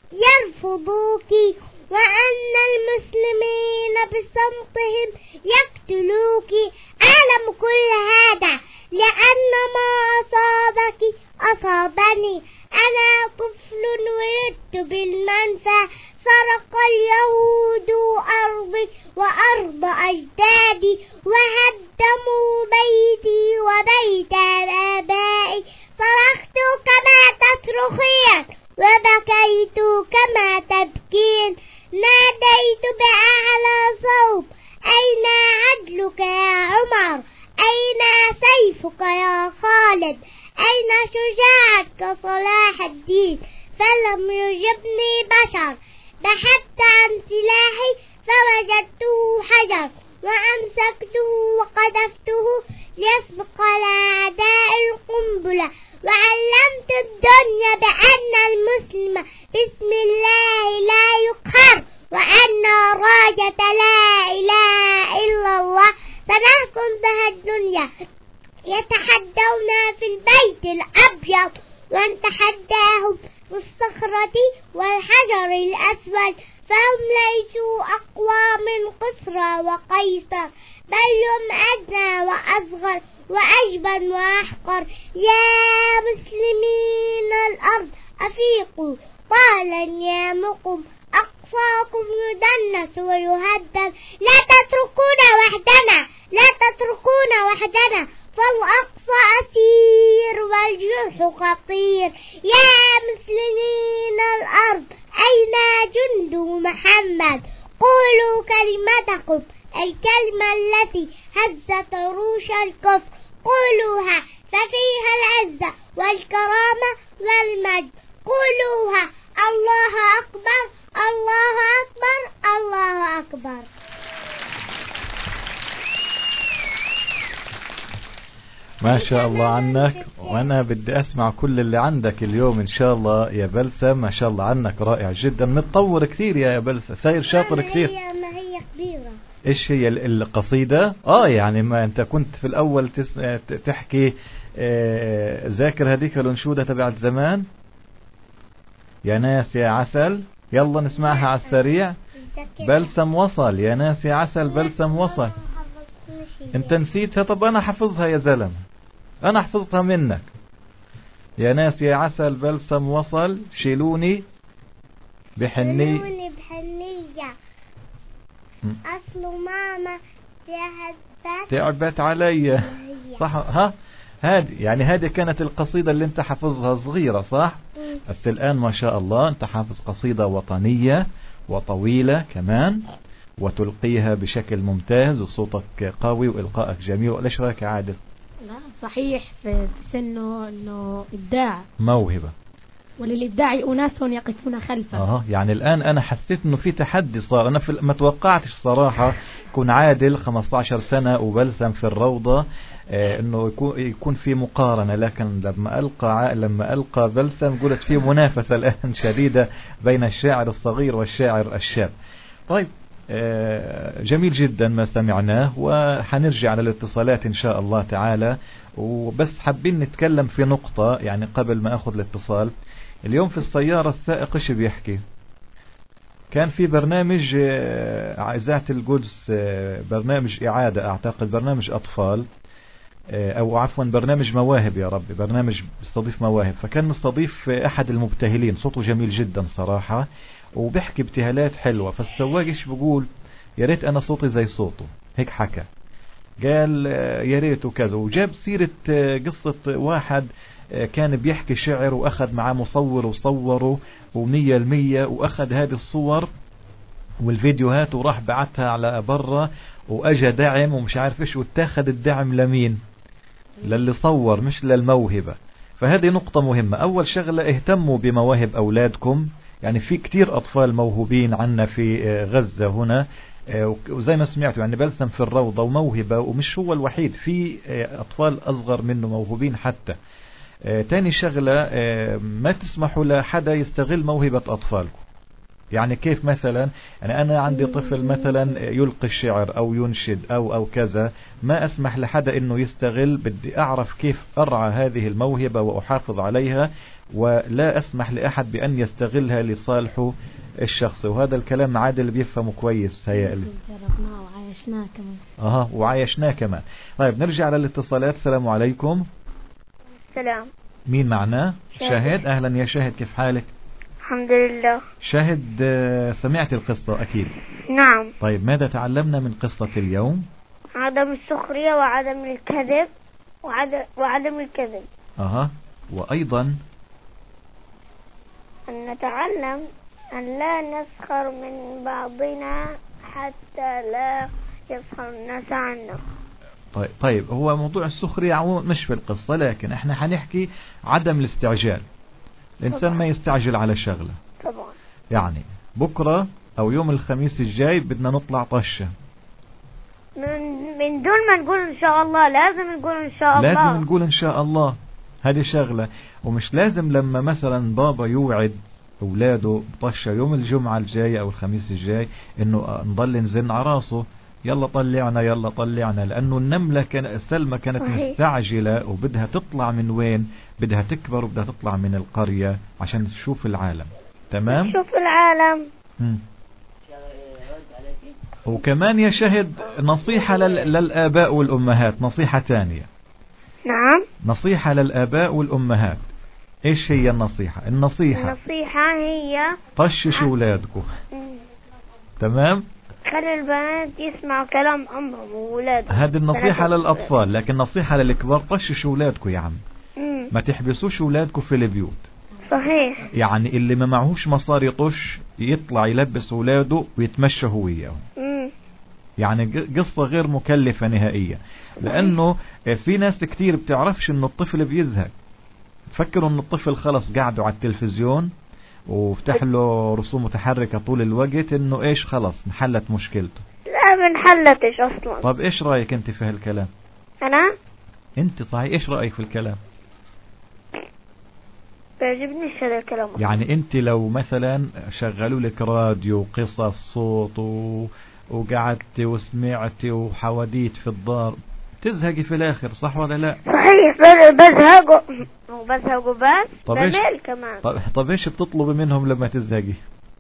يرفضوك، وأن المسلمين بصمتهم يقتلوك. أعلم كل هذا لأن ما أصابك أصابني. أنا طفل ولدت بالمنفى، سرق اليهود أرضي وأرض أجدادي، وهدموا بيتي وبيت آبائي. صرخت كما تصرخين، وبكيت كما تبكين. ناديت بأعلى صوت: أين عدلك يا عمر؟ أين سيفك يا خالد؟ أين شجاعتك صلاح الدين؟ فلم يجبني بشر. بحثت عن سلاحي فوجدته حجر، وأمسكته وقذفته ليسبق الأعداء القنبلة. وعلمت الدنيا بأن المسلم بسم الله لا يقهر، وأن راية لا إله إلا الله سنحكم بها الدنيا. يتحدون في البيت الأبيض، ونتحداهم في الصخرة والحجر الأسود، فهم ليسوا أقوى من قسرى وقيصر، بل هم أدنى وأصغر وأجبن وأحقر. يا مسلمين الأرض أفيقوا، طال أيامكم، أقصاكم يدنس ويهدم. لا تتركونا وحدنا، لا تتركونا وحدنا، فالأقصى أسير والجرح خطير. يا مسلمين الأرض أين جند محمد؟ قولوا كلمتكم، الكلمة التي هزت عروش الكفر. قولوها ففيها العزة والكرامة والمجد. قولوها: الله أكبر، الله أكبر، الله أكبر. ما شاء الله عنك، وانا بدي اسمع كل اللي عندك اليوم ان شاء الله يا بلسم. ما شاء الله عنك، رائع جدا، متطور كثير يا بلسم، ساير شاطر كثير. ما هي كبيرة. ايش هي القصيدة؟ اه يعني ما انت كنت في الاول تس... تحكي آه ذاكر هذيك الانشودة تبعت زمان، يا ناس يا عسل، يلا نسمعها على السريع. بلسم وصل، يا ناس يا عسل بلسم وصل. انت نسيتها؟ طب انا حفظها يا زلمة، انا حفظتها منك. يا ناس يا عسل بلسم وصل، شيلوني بحني شيلوني بحنية، اصل ماما تعبت تعبت علي. صح؟ ها هذه يعني هذه كانت القصيدة اللي انت حفظها صغيرة، صح؟ م. بس الان ما شاء الله انت حافظ قصيدة وطنية وطويلة كمان، وتلقيها بشكل ممتاز، وصوتك قوي وإلقائك جميل. وإيش رأيك يا عادل؟ لا صحيح، في سنه انه ابداع، موهبة، وللابداع اناس يقفون خلفه. اه يعني الان انا حسيت انه في تحدي صار. انا في ما توقعتش صراحة يكون عادل خمسة عشر سنة وبلسم في الروضة آه انه يكون يكون في مقارنة، لكن لما القى لما القى بلسم قلت في منافسة الان شديدة بين الشاعر الصغير والشاعر الشاب. طيب آه جميل جدا ما سمعناه، وحنرجع على الاتصالات ان شاء الله تعالى. وبس حابين نتكلم في نقطة يعني قبل ما اخذ الاتصال. اليوم في السيارة السائق ايش بيحكي؟ كان في برنامج إذاعة القدس، برنامج إعادة أعتقد، برنامج أطفال أو عفوا برنامج مواهب، يا ربي برنامج بيستضيف مواهب. فكان مستضيف أحد المبتهلين، صوته جميل جدا صراحة وبيحكي ابتهالات حلوة. فالسواق ايش بيقول؟ يا ريت أنا صوتي زي صوته، هيك حكى، قال يا ريت وكذا، وجاب سيرة قصة واحد كان بيحكي شعر واخذ معاه مصور وصوره ومية المية، واخذ هذه الصور والفيديوهات وراح بعتها على برا، واجا دعم ومش عارف ايش، واتاخذ الدعم لمين؟ للي صور مش للموهبة. فهذه نقطة مهمة. اول شغلة اهتموا بمواهب اولادكم، يعني في كتير اطفال موهوبين عنا في غزة هنا، وزي ما سمعتوا يعني بلسم في الروضة وموهبة، ومش هو الوحيد، في اطفال اصغر منه موهوبين حتى. آه، تاني شغلة آه، ما تسمحوا لحدا يستغل موهبة أطفالكم. يعني كيف مثلا، يعني أنا عندي طفل مثلا يلقي الشعر أو ينشد أو أو كذا، ما أسمح لحدا إنه يستغل، بدي أعرف كيف أرعى هذه الموهبة وأحافظ عليها، ولا أسمح لأحد بأن يستغلها لصالحه الشخصي. وهذا الكلام عادل بيفهمه كويس هيئلي. جربناه وعايشناه كمان. أها وعايشناه كمان. طيب نرجع للاتصالات. السلام عليكم. سلام. مين معنا؟ شاهد. شاهد. أهلا يا شاهد، كيف حالك؟ الحمد لله. شاهد، سمعت القصة أكيد. نعم. طيب ماذا تعلمنا من قصة اليوم؟ عدم السخرية وعدم الكذب وعدم, وعدم الكذب. أها. وأيضا أن نتعلم أن لا نسخر من بعضنا حتى لا يسخر الناس عنا. طيب, طيب هو موضوع السخرية عموما مش في القصة، لكن احنا حنحكي عدم الاستعجال. الإنسان ما يستعجل على شغلة. طبعا. يعني بكرة أو يوم الخميس الجاي بدنا نطلع طشة، من, من دون ما نقول إن شاء الله، لازم نقول إن شاء الله. لازم نقول إن شاء الله. هذه شغلة. ومش لازم لما مثلا بابا يوعد أولاده بطشة يوم الجمعة الجاي أو الخميس الجاي إنه نضل نزن على راسه يلا طلعنا يلا طلعنا، لأنه النملة كان سلمى كانت صحيح. مستعجلة وبدها تطلع من وين؟ بدها تكبر وبدها تطلع من القرية عشان تشوف العالم. تمام؟ شوف العالم. مم. وكمان يا شهد نصيحة لل... للآباء والأمهات، نصيحة تانية. نعم. نصيحة للآباء والأمهات. إيش هي النصيحة؟ النصيحة النصيحة هي طششوا أولادكم. تمام؟ خلي البنات يسمعوا كلام أمهم وولادهم. هذه النصيحة للأطفال، لكن نصيحة للكبار طششوا أولادكم يا عم. مم. ما تحبسوش أولادكم في البيوت. صحيح. يعني اللي ما معهوش مصاري طش يطلع يلبس أولاده ويتمشى هو وياهم. مم. يعني قصة غير مكلفة نهائيا، لأنه في ناس كتير بتعرفش إنه الطفل بيزهق، فكروا إنه الطفل خلص قاعدوا على التلفزيون وفتح له رسوم متحركة طول الوقت إنه إيش خلص انحلت مشكلته. لا منحلتش أصلا. طب إيش رأيك أنت في هالكلام؟ أنا؟ أنت صحيح إيش رأيك في الكلام؟ بيعجبنيش هذا الكلام. يعني أنت لو مثلا شغلوا لك راديو قصص صوت و... وقعدت وسمعت وحواديت في الدار تزهقي في الآخر، صح ولا لا؟ صحيح. بزهقوا وبزهقوا بس بميل كمان. طب, طب إيش بتطلبي منهم لما تزهقي؟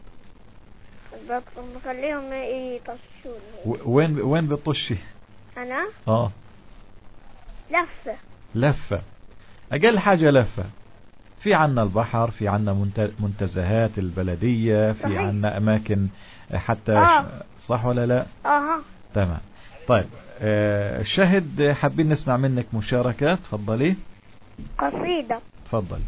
بخليهم يطشون. وين وين بتطشي؟ أنا؟ آه لفة. لفة. أقل حاجة لفة. في عنا البحر، في عنا منتزهات البلدية، في صحيح. عنا أماكن حتى آه. صح ولا لا؟ آه. تمام. طيب آه شهد، حابين نسمع منك مشاركة، تفضلي. قصيدة. تفضلي.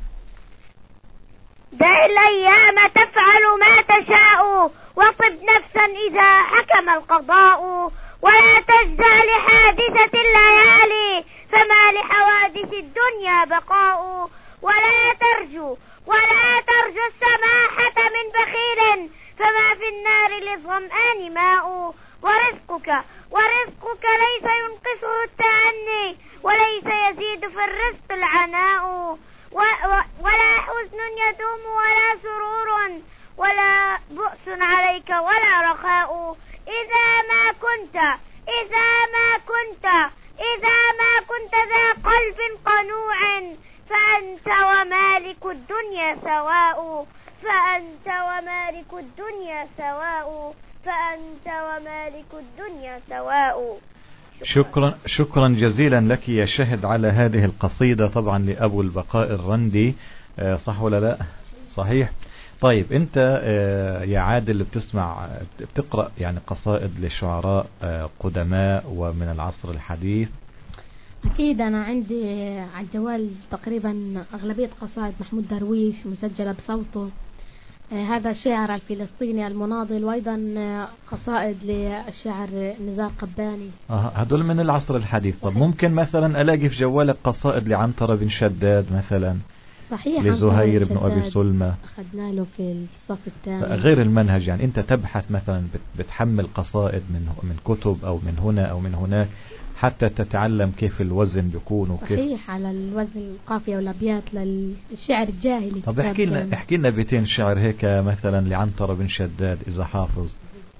دع الأيام تفعل ما تشاء وطب نفسا إذا حكم القضاء، ولا تجزع لحادثة الليالي فما لحوادث الدنيا بقاء، ولا ترجو ولا ترجو السماحة من بخيل فما في النار للظمآن ماء، ورزقك ورزقك ليس ينقصه التأني وليس يزيد في الرزق العناء، و و ولا حزن يدوم ولا سرور ولا بؤس عليك ولا رخاء، إذا ما كنت إذا ما كنت إذا ما كنت ذا قلب قنوع فأنت ومالك الدنيا سواء، فأنت ومالك الدنيا سواء، فأنت ومالك الدنيا سواء. شكرا شكرا جزيلا لك يا شهد على هذه القصيدة، طبعا لأبو البقاء الرندي، صح ولا لا؟ صحيح. طيب انت يا عادل اللي بتسمع بتقرأ يعني قصائد لشعراء قدماء ومن العصر الحديث؟ أكيد أنا عندي على الجوال تقريبا أغلبية قصائد محمود درويش مسجلة بصوته، هذا الشاعر الفلسطيني المناضل، وأيضا قصائد للشاعر نزار قباني. آه هدول من العصر الحديث. طب ممكن مثلا ألاقي في جوالك قصائد لعنترة بن شداد مثلا؟ صحيح لزهير بن أبي سلمى أخذنا له في الصف الثاني. غير المنهج، يعني أنت تبحث مثلا بتحمل قصائد من من كتب أو من هنا أو من هناك حتى تتعلم كيف الوزن بيكون وكيف. صحيح، على الوزن القافية والأبيات للشعر الجاهلي. طب احكي لنا احكي لنا بيتين شعر هيك مثلا لعنترة بن شداد إذا حافظ.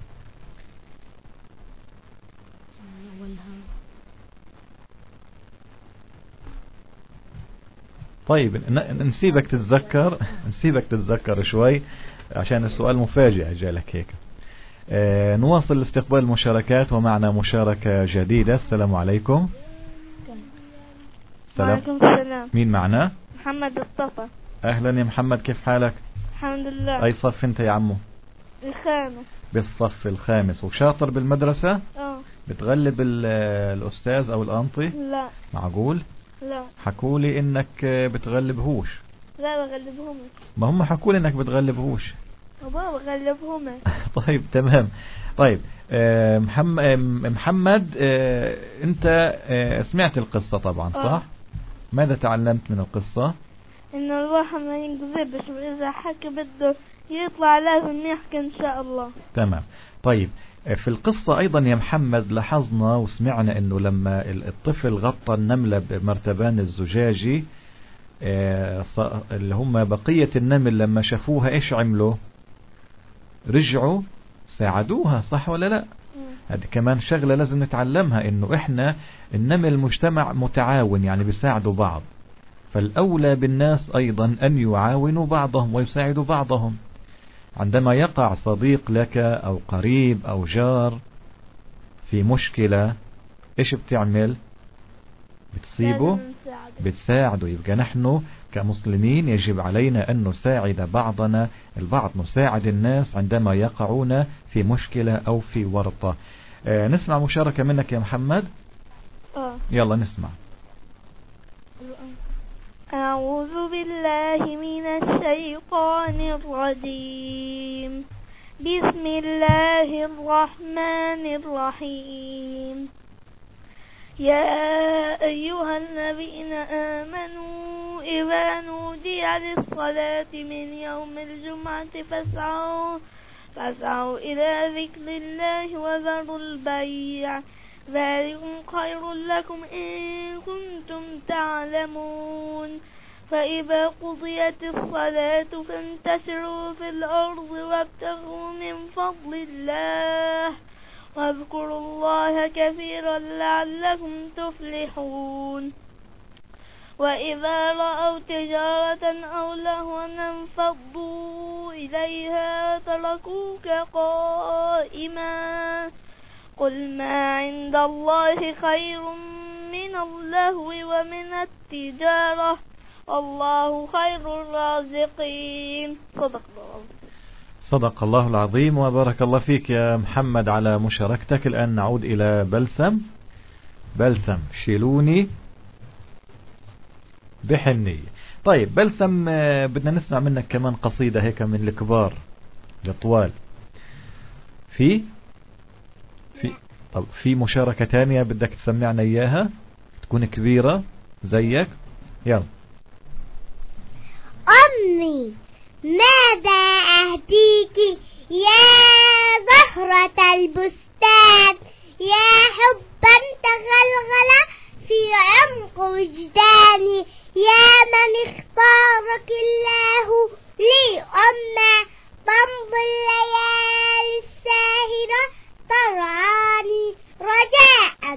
طيب نسيبك تتذكر نسيبك تتذكر شوي عشان السؤال مفاجئ جالك هيك. آه نواصل استقبال المشاركات ومعنا مشاركة جديدة. السلام عليكم. السلام. وعليكم السلام. مين معنا؟ محمد الصفا. أهلا يا محمد، كيف حالك؟ الحمد لله. أي صف أنت يا عمو؟ الخامس. بالصف الخامس. وشاطر بالمدرسة؟ اه. بتغلب الأستاذ أو الأنطي؟ لا. معقول؟ لا. حكولي إنك بتغلبهوش. لا بغلبهم. ما هم حكولي إنك بتغلبهوش. بابا بغلبهم. طيب تمام. طيب آه محمد محمد آه أنت آه سمعت القصة طبعا صح؟ أوه. ماذا تعلمت من القصة؟ إن الواحد ما يكذبش، وإذا حكى بده يطلع لازم يحكي إن شاء الله. تمام. طيب في القصة أيضا يا محمد لاحظنا وسمعنا أنه لما الطفل غطى النملة بمرتبان الزجاجي اللي هم بقية النمل لما شافوها إيش عملوا؟ رجعوا ساعدوها، صح ولا لا؟ هذه كمان شغلة لازم نتعلمها، أنه إحنا النمل مجتمع متعاون، يعني بيساعدوا بعض، فالأولى بالناس أيضا أن يعاونوا بعضهم ويساعدوا بعضهم. عندما يقع صديق لك أو قريب أو جار في مشكلة إيش بتعمل؟ بتصيبه؟ بتساعده. يبقى نحن كمسلمين يجب علينا أن نساعد بعضنا البعض، نساعد الناس عندما يقعون في مشكلة أو في ورطة. آه نسمع مشاركة منك يا محمد. آه. يلا نسمع. أعوذ بالله من الشيطان الرجيم. بسم الله الرحمن الرحيم. يا أيها الذين آمنوا إذا نودي للصلاة من يوم الجمعة فاسعوا فاسعوا إلى ذكر الله وذروا البيع ذلكم خير لكم إن كنتم تعلمون. فإذا قضيت الصلاة فانتشروا في الأرض وابتغوا من فضل الله واذكروا الله كثيرا لعلكم تفلحون. وإذا رأوا تجارة أو لهوا انفضوا إليها تركوك قائما قل ما عند الله خير من اللهو ومن التجارة والله خير الرازقين. صدق الله. صدق الله العظيم وبارك الله فيك يا محمد على مشاركتك. الآن نعود إلى بلسم. بلسم شيلوني بحنية. طيب بلسم بدنا نسمع منك كمان قصيدة هيك من الكبار الطوال. في في طب في مشاركة تانية بدك تسمعنا إياها تكون كبيرة زيك؟ يلا. أمي ماذا أهديك يا زهرة البستان يا حبا تغلغل في عمق وجداني يا من اختارك الله لي أما تمضي الليالي الساهرة ترعاني رجاء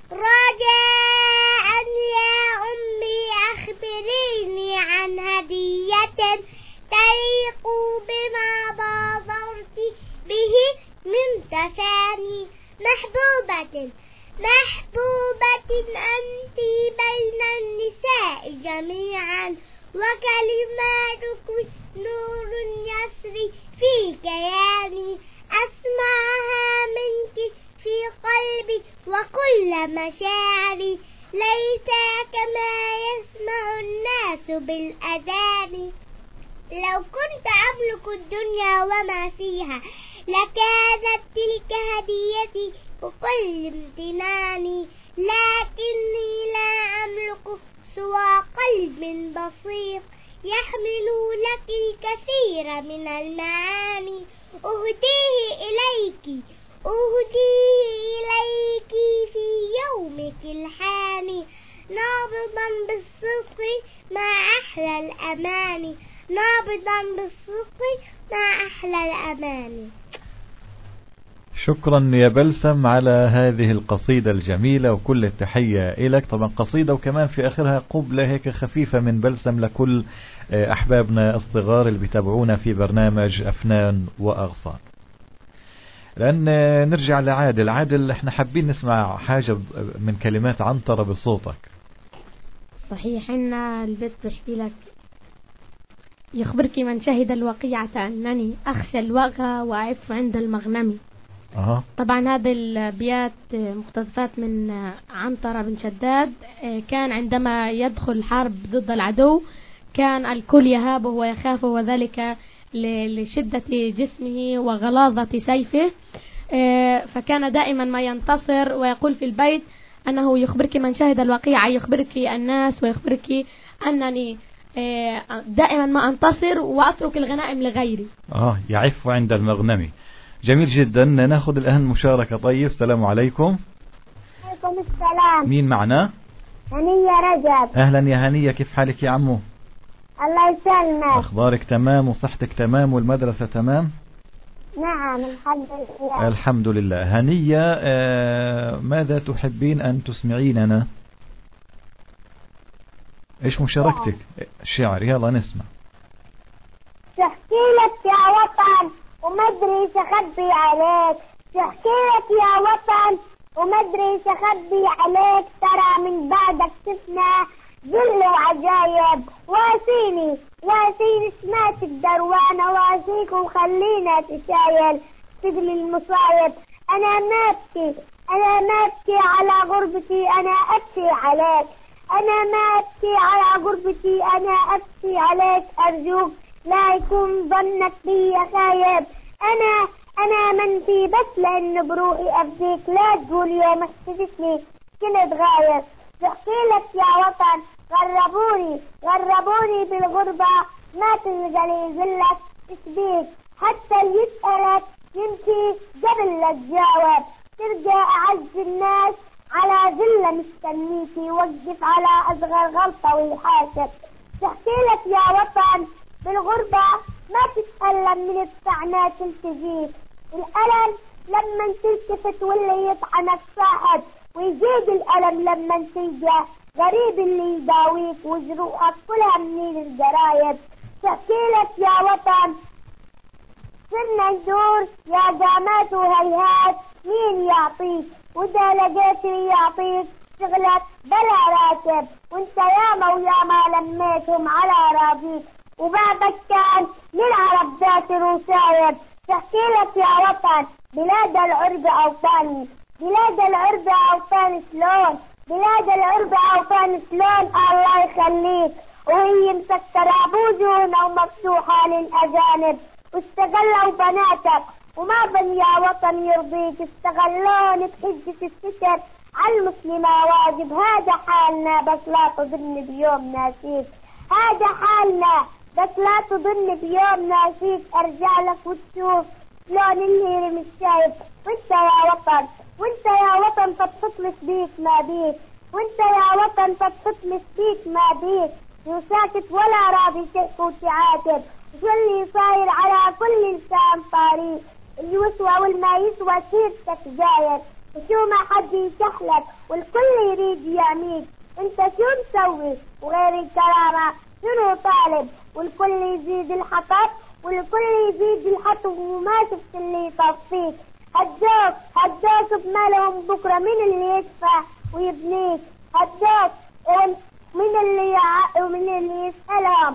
رجاء يا أمي أخبريني عن هدية تليق بما بادرت به من تفاني محبوبة محبوبة أنت بين النساء جميعا وكلماتك نور يسري في كياني أسمعها منك في قلبي وكل مشاعري ليس كما يسمع الناس بالأذان. لو كنت أملك الدنيا وما فيها لكانت تلك هديتي بكل امتناني لكني لا أملك سوى قلب بسيط يحمل لك الكثير من المعاني أهديه إليك أهديه إليك في يومك الحاني نابضا بالصدق مع أحلى الأماني نابضا بالصدق مع أحلى الأماني. شكرا يا بلسم على هذه القصيدة الجميلة وكل التحية إليك. طبعا قصيدة وكمان في آخرها قبلة هيك خفيفة من بلسم لكل أحبابنا الصغار اللي بيتابعونا في برنامج أفنان وأغصان. لأن نرجع لعادل. عادل احنا حابين نسمع حاجة من كلمات عنترة بصوتك. صحيح إن البيت بحكي لك يخبرك من شهد الوقيعة أنني أخشى الوغى وأعف عند المغنم. أه. طبعا هذه الأبيات مقتطفات من عنترة بن شداد. كان عندما يدخل الحرب ضد العدو كان الكل يهابه ويخافه وذلك لشدة جسمه وغلاظة سيفه، فكان دائما ما ينتصر ويقول في البيت أنه يخبرك من شهد الوقيعة، يخبرك الناس ويخبرك أنني دائما ما أنتصر وأترك الغنائم لغيري. آه يعف عند المغنم. جميل جدا. ناخذ الآن مشاركة. طيب السلام عليكم. عليكم السلام. مين معنا؟ هنية رجب. أهلا يا هنية، كيف حالك يا عمو؟ الله يسلمك. أخبارك تمام وصحتك تمام والمدرسة تمام؟ نعم الحمد لله. الحمد لله. هنية آه ماذا تحبين أن تسمعيننا؟ إيش مشاركتك؟ الشعر، يلا نسمع. تحكي لك يا وطن ومدري شخبي عليك، تحكي لك يا وطن ومدري شخبي عليك، ترى من بعدك شفنا ذل وعجايب، واسيني واسيني ما تقدر وانا واسيك وخلينا تشايل ثقل المصايب. انا ما ابكي انا ما ابكي على غربتي، انا ابكي عليك، انا ما ابكي على غربتي، انا ابكي عليك. ارجوك لا يكون ظنك بي خايب، انا انا منفي بس لان بروحي ابديك، لا تقول يوم احتجتني كنت غايب. بحكي لك يا وطن غربوني غربوني بالغربة، ما تلقى لي ذلك تشبيك، حتى اللي يسألك يمشي قبل لا تجاوب، ترجع أعز الناس على ذلة مستنيكي، يوقف على أصغر غلطة ويحاسب. بحكي لك يا وطن بالغربة ما تتألم من الطعنات تلتجيك، الألم لما تلتفت واللي يطعنك صاحب، ويزيد الألم لما تلقى غريب اللي يداويك، وجروحك كلها منين الجرايب. تحكي لك يا وطن صرنا ندور يا قامات وهيهات، مين يعطيك وده لقيتي يعطيك شغلك بلا راتب، وانت ياما وياما لميتهم على راضيك، وبعدك كان للعرب ذاتر وسايب. تحكي لك يا وطن بلاد العرب أوطاني، بلاد العرب أوطان شلون، بلاد العرب أوطان شلون الله يخليك، وهي مسكرة بوجوهنا ومفتوحة للأجانب، واستغلوا بناتك وما بن يا وطن يرضيك، استغلون بحجة الستر على المسلمة واجب. هذا حالنا بس لا تظن بيوم ناسيك، هذا حالنا بس لا تظن بيوم ناسيك. أرجع لك وتشوف شلون اللي مش شايف، وانت يا وطن وانت يا وطن تتطلس بيك ما بيك، وانت يا وطن تتطلس بيك ما بيك، وساكت ولا راضي تحكي وتعاتب، وشو اللي صاير على كل لسان طريق، اللي يسوى والما يسوى سيرتك جايب، وشو ما حد يشحلك والكل يريد يعميك، انت شو مسوي وغير الكرامة شنو طالب، والكل يزيد الحطب والكل يزيد الحطب، وما شفت اللي يطفيك. هدوك هدوك بمالهم بكرة، من اللي يدفع ويبنيك، هدوك من اللي يع... ومن اللي يسألهم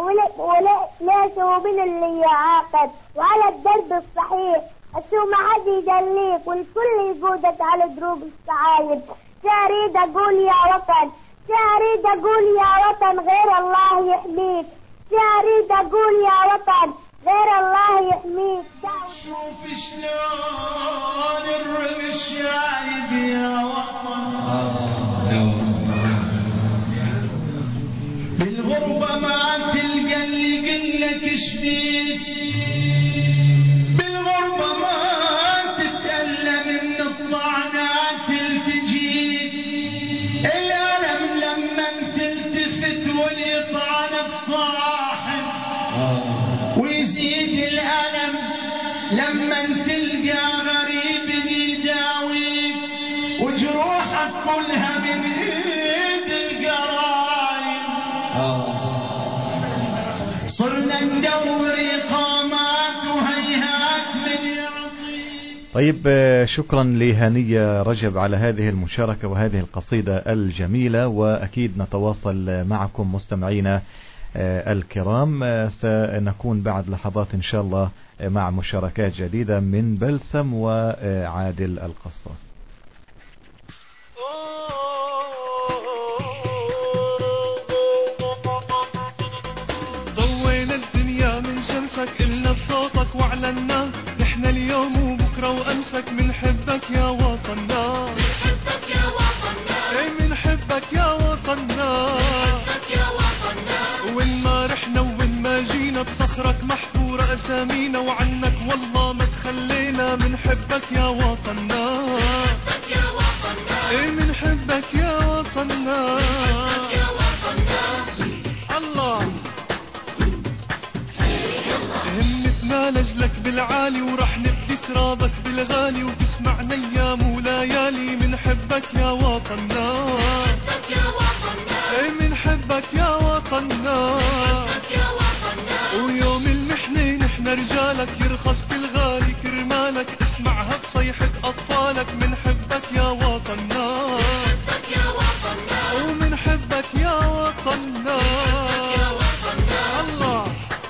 وليش ومن اللي يعاقب، وعلى الدرب الصحيح الشو ما حد يدليك، والكل يقودك على دروب الصعايب. شاريد اقول يا وطن شاريد اقول يا وطن غير الله يحميك، شاريد اقول يا وطن غير الله يحميك. شوف شلون الرمش شايب يا وطن، بالغربة ما تلقى لما تلقى غريب يداويك وجروحك كلها من ايد القرايب. صرنا ندور إقامات وهيهات من يعطيك. طيب شكرا لهنية رجب على هذه المشاركة وهذه القصيدة الجميلة، وأكيد نتواصل معكم مستمعينا الكرام. سنكون بعد لحظات إن شاء الله مع مشاركات جديدة من بلسم وعادل القصاص. ضوينا الدنيا من شمسك إلا بصوتك وعلنا نحن اليوم وبكرة وأمسك منحبك يا وطننا، منحبك يا وطننا، اي منحبك يا وطننا، منحبك يا وطننا. وين ما رحنا وين ما جينا بصخرك محفورة أسامينا، وعنك والله ما تخلينا منحبك يا وطننا، منحبك يا وطننا، اي منحبك يا وطننا، منحبك يا وطننا. الله همتنا لجلك بالعالي ورح نبدي ترابك بالغالي، وتسمعنا ايام وليالي منحبك يا وطننا، منحبك يا وطننا، اي منحبك يا وطننا، منحبك يا وطننا. ويوم المحنة نحن رجالك يرخص بالغالي كرمالك، تسمعها بصيحة أطفالك منحبك يا وطننا، منحبك يا وطننا، ومنحبك يا وطننا، منحبك يا وطننا. الله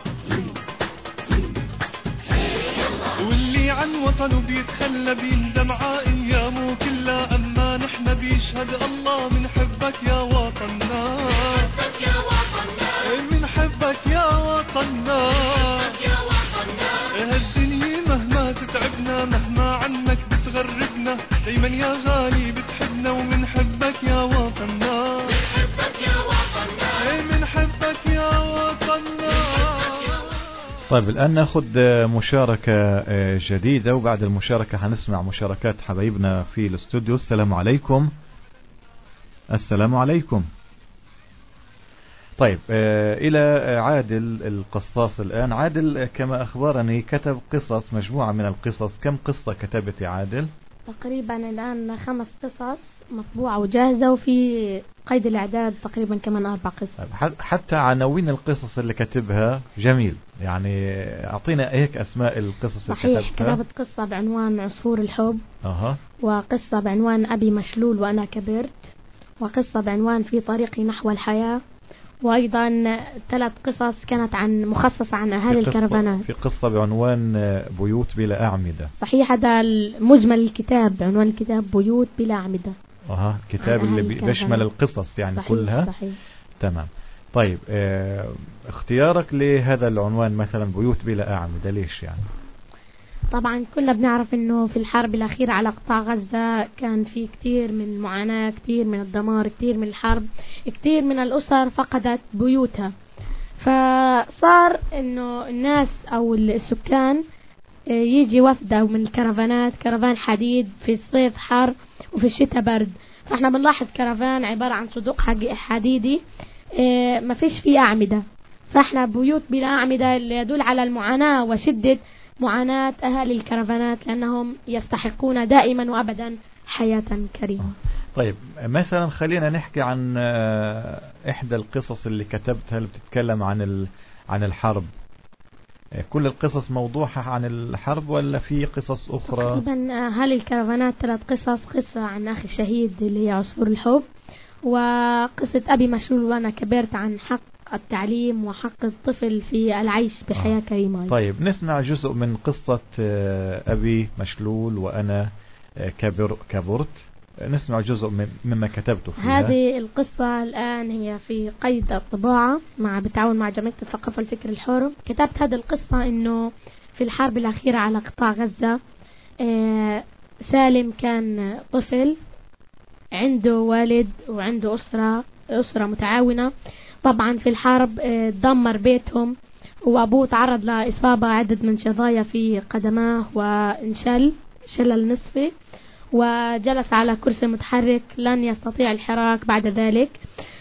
واللي عن وطنه بيتخلى بيندم ع ايامه كلها، اما نحن بيشهد الله منحبك يا وطننا، منحبك يا وطننا، منحبك يا وطننا، منحبك يا وطننا. هالدنيا مهما تتعبنا مهما عنك بتغربنا، دايما يا غالي بتحبنا ومنحبك يا وطننا، منحبك يا وطننا، منحبك يا وطننا. طيب الآن ناخذ مشاركة جديدة، وبعد المشاركة هنسمع مشاركات حبايبنا في الاستوديو. السلام عليكم. السلام عليكم. طيب إلى عادل القصاص الآن. عادل كما أخبرني كتب قصص، مجموعة من القصص. كم قصة كتبت يا عادل؟ تقريبا الآن خمس قصص مطبوعة وجاهزة، وفي قيد الإعداد تقريبا كمان أربع قصص. حتى عناوين القصص اللي كتبها جميل، يعني أعطينا هيك أسماء القصص اللي كتبتها. صحيح، كتبت قصة بعنوان عصفور الحب، أها، وقصة بعنوان أبي مشلول وأنا كبرت، وقصة بعنوان في طريقي نحو الحياة، وأيضا ثلاث قصص كانت عن مخصصة عن أهالي الكرفانات. في قصة بعنوان بيوت بلا أعمدة. صحيح، هذا مجمل الكتاب، عنوان الكتاب بيوت بلا أعمدة. أها، كتاب اللي بيشمل القصص يعني صحيح كلها. صحيح. تمام. طيب اه اختيارك لهذا العنوان مثلا بيوت بلا أعمدة ليش يعني؟ طبعا كلنا بنعرف انه في الحرب الأخيرة على قطاع غزة كان في كتير من المعاناة، كتير من الدمار، كتير من الحرب، كتير من الأسر فقدت بيوتها. فصار انه الناس او السكان يجي وفدة من الكرفانات، كرفان حديد، في الصيف حر وفي الشتاء برد. فاحنا بنلاحظ كرفان عبارة عن صندوق حديدي ما فيش فيه أعمدة، فاحنا بيوت بلا أعمدة، اللي يدل على المعاناة وشدة معاناة أهالي الكرفانات، لأنهم يستحقون دائما وأبدا حياة كريمة. طيب مثلا خلينا نحكي عن إحدى القصص اللي كتبتها اللي بتتكلم عن عن الحرب. كل القصص موضوعها عن الحرب ولا في قصص أخرى؟ تقريبا أهالي الكرفانات ثلاث قصص، قصة عن أخي الشهيد اللي هي عصفور الحب، وقصة أبي مشلول وأنا كبرت عن حق التعليم وحق الطفل في العيش بحياة آه. كريمة. طيب نسمع جزء من قصة أبي مشلول وأنا كبر كبرت، نسمع جزء مما كتبته فيها. هذه القصة الآن هي في قيد الطباعة مع بالتعاون مع جمعية الثقافة والفكر الحر. كتبت هذه القصة إنه في الحرب الأخيرة على قطاع غزة سالم كان طفل عنده والد وعنده أسرة أسرة متعاونة. طبعا في الحرب دمر بيتهم، وأبوه تعرض لإصابة عدد من شظايا في قدماه وانشل شلل نصفي، وجلس على كرسي متحرك لن يستطيع الحراك بعد ذلك.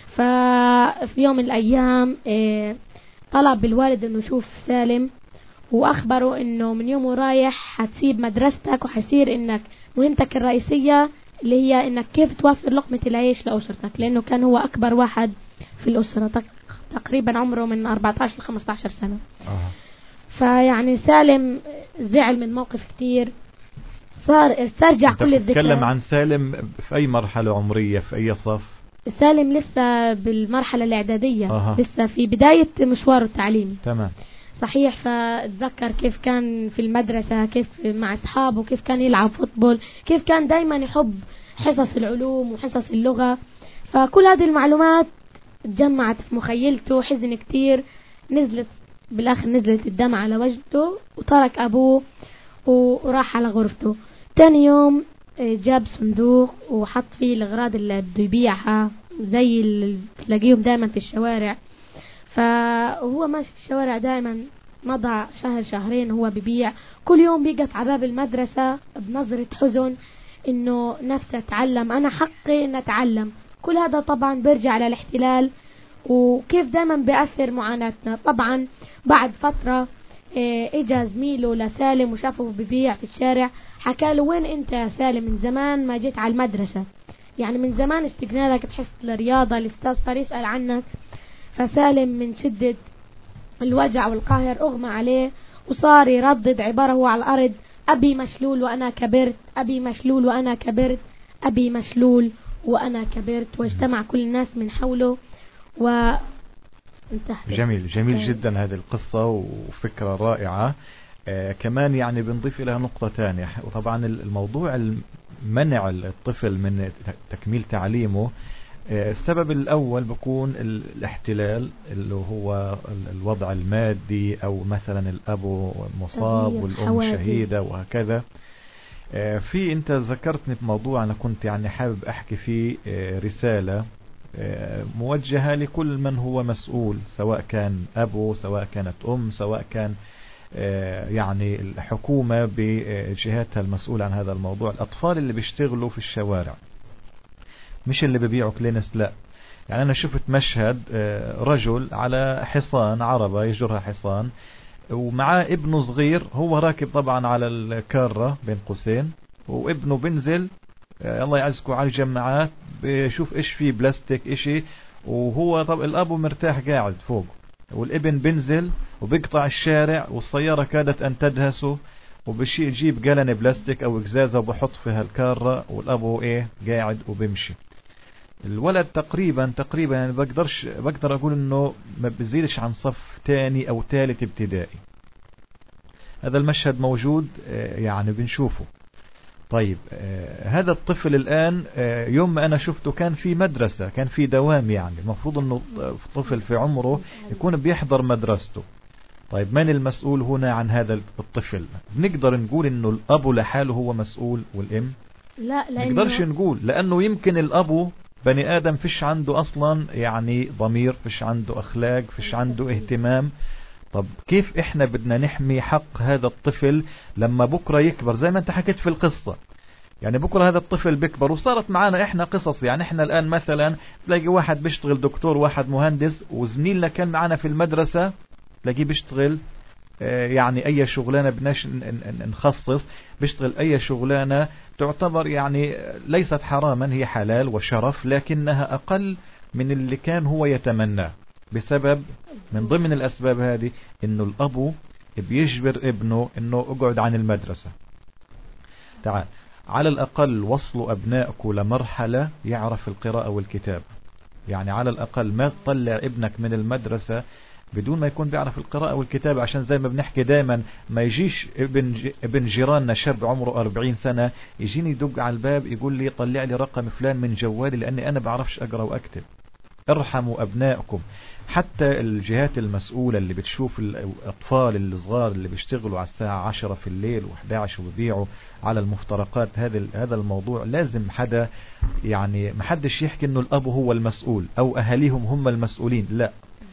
ففي يوم من الأيام طلب الوالد أنه يشوف سالم، وأخبره إنه من يوم رايح هتسيب مدرستك وحيصير إنك مهمتك الرئيسية اللي هي إنك كيف توفر لقمة العيش لأسرتك، لأنه كان هو أكبر واحد في الأسرة، تقريبا عمره من أربعة عشر ل خمسة عشر سنة. آه. فيعني سالم زعل من موقف كتير، صار استرجع كل الذكريات. تتكلم عن سالم في أي مرحلة عمرية، في أي صف؟ سالم لسه بالمرحلة الإعدادية. آه. لسه في بداية مشواره التعليمي. تمام. صحيح. فاتذكر كيف كان في المدرسة، كيف مع أصحابه، كيف كان يلعب فوتبول، كيف كان دايما يحب حصص العلوم وحصص اللغة. فكل هذه المعلومات تجمعت في مخيلته، حزن كتير، نزلت بالآخر نزلت الدمعة على وجهه وترك أبوه وراح على غرفته. تاني يوم جاب صندوق وحط فيه الأغراض اللي بده يبيعها زي اللي تلاقيهم دائما في الشوارع. فهو ماشي في الشوارع دائما، مضى شهر شهرين هو ببيع، كل يوم بيقف على باب المدرسة بنظرة حزن إنه نفسه أتعلم، أنا حقي إن أتعلم. كل هذا طبعا بيرجع على الاحتلال وكيف دائما بيأثر معاناتنا. طبعا بعد فترة اجا زميله لسالم وشافه ببيع في الشارع، حكى له وين انت يا سالم، من زمان ما جيت على المدرسة، يعني من زمان اشتقنا لك تحس الرياضة، الاستاذ صار يسأل عنك. فسالم من شدة الوجع والقهر اغمى عليه وصار يردد عباره على الارض: ابي مشلول وانا كبرت، ابي مشلول وانا كبرت، ابي مشلول وانا كبرت. واجتمع كل الناس من حوله و جميل جميل جدا هذه القصة وفكرة رائعة. آه كمان يعني بنضيف إليها نقطة ثانية، وطبعا الموضوع منع الطفل من تكميل تعليمه. آه السبب الأول بيكون الاحتلال اللي هو الوضع المادي، أو مثلا الأب مصاب والأم شهيدة وهكذا. آه في أنت ذكرتني بموضوع أنا كنت يعني حابب أحكي فيه، آه رسالة موجهة لكل من هو مسؤول، سواء كان أبو، سواء كانت أم، سواء كان يعني الحكومة بجهاتها المسؤولة عن هذا الموضوع. الأطفال اللي بيشتغلوا في الشوارع مش اللي بيبيعوا كلينس، لا. يعني أنا شفت مشهد رجل على حصان، عربة يجرها حصان، ومعاه ابنه صغير، هو راكب طبعا على الكارة بين قوسين، وابنه بنزل الله يعزكوا على الجماعات بشوف ايش في بلاستيك اشي، وهو طب الابو مرتاح قاعد فوق، والابن بنزل وبيقطع الشارع والسيارة كادت ان تدهسه، وبشي يجيب قلن بلاستيك او اقزازة وبحط فيها الكارة، والابو ايه قاعد وبمشي. الولد تقريبا تقريبا يعني بقدرش بقدر اقول انه ما بزيدش عن صف تاني او ثالث ابتدائي. هذا المشهد موجود يعني بنشوفه. طيب آه هذا الطفل الآن آه يوم ما أنا شفته كان في مدرسة، كان في دوام، يعني المفروض أنه طفل في عمره يكون بيحضر مدرسته. طيب من المسؤول هنا عن هذا الطفل؟ بنقدر نقول أنه الأب لحاله هو مسؤول والأم؟ لا، لأنه نقدرش نقول، لأنه يمكن الأب بني آدم فيش عنده أصلا يعني ضمير، فيش عنده أخلاق، فيش عنده اهتمام. طب كيف احنا بدنا نحمي حق هذا الطفل لما بكرة يكبر؟ زي ما انت حكيت في القصة، يعني بكرة هذا الطفل بيكبر، وصارت معنا احنا قصص. يعني احنا الان مثلا تلاقي واحد بيشتغل دكتور، واحد مهندس، وزميلنا كان معنا في المدرسة تلاقيه بيشتغل اه يعني اي شغلانة، بناش نخصص، بيشتغل اي شغلانة تعتبر يعني ليست حراما، هي حلال وشرف، لكنها اقل من اللي كان هو يتمناه، بسبب من ضمن الأسباب هذه إنه الأبو بيجبر ابنه إنه اقعد عن المدرسة. تعال على الأقل وصلوا أبنائكم لمرحلة يعرف القراءة والكتاب، يعني على الأقل ما تطلع ابنك من المدرسة بدون ما يكون بيعرف القراءة والكتاب، عشان زي ما بنحكي دائما ما يجيش ابن ابن جيراننا شاب عمره أربعين سنة يجيني يدق على الباب يقول لي طلع لي رقم فلان من جوالي لأني أنا بعرفش أقرأ وأكتب. ارحموا أبنائكم. حتى الجهات المسؤولة اللي بتشوف الأطفال الصغار اللي بيشتغلوا على الساعة عشرة في الليل وإحدى عشر وبيبيعوا على المفترقات، هذا هذا الموضوع لازم حدا يعني محدش يحكي إنه الأب هو المسؤول أو أهاليهم هم المسؤولين، لا.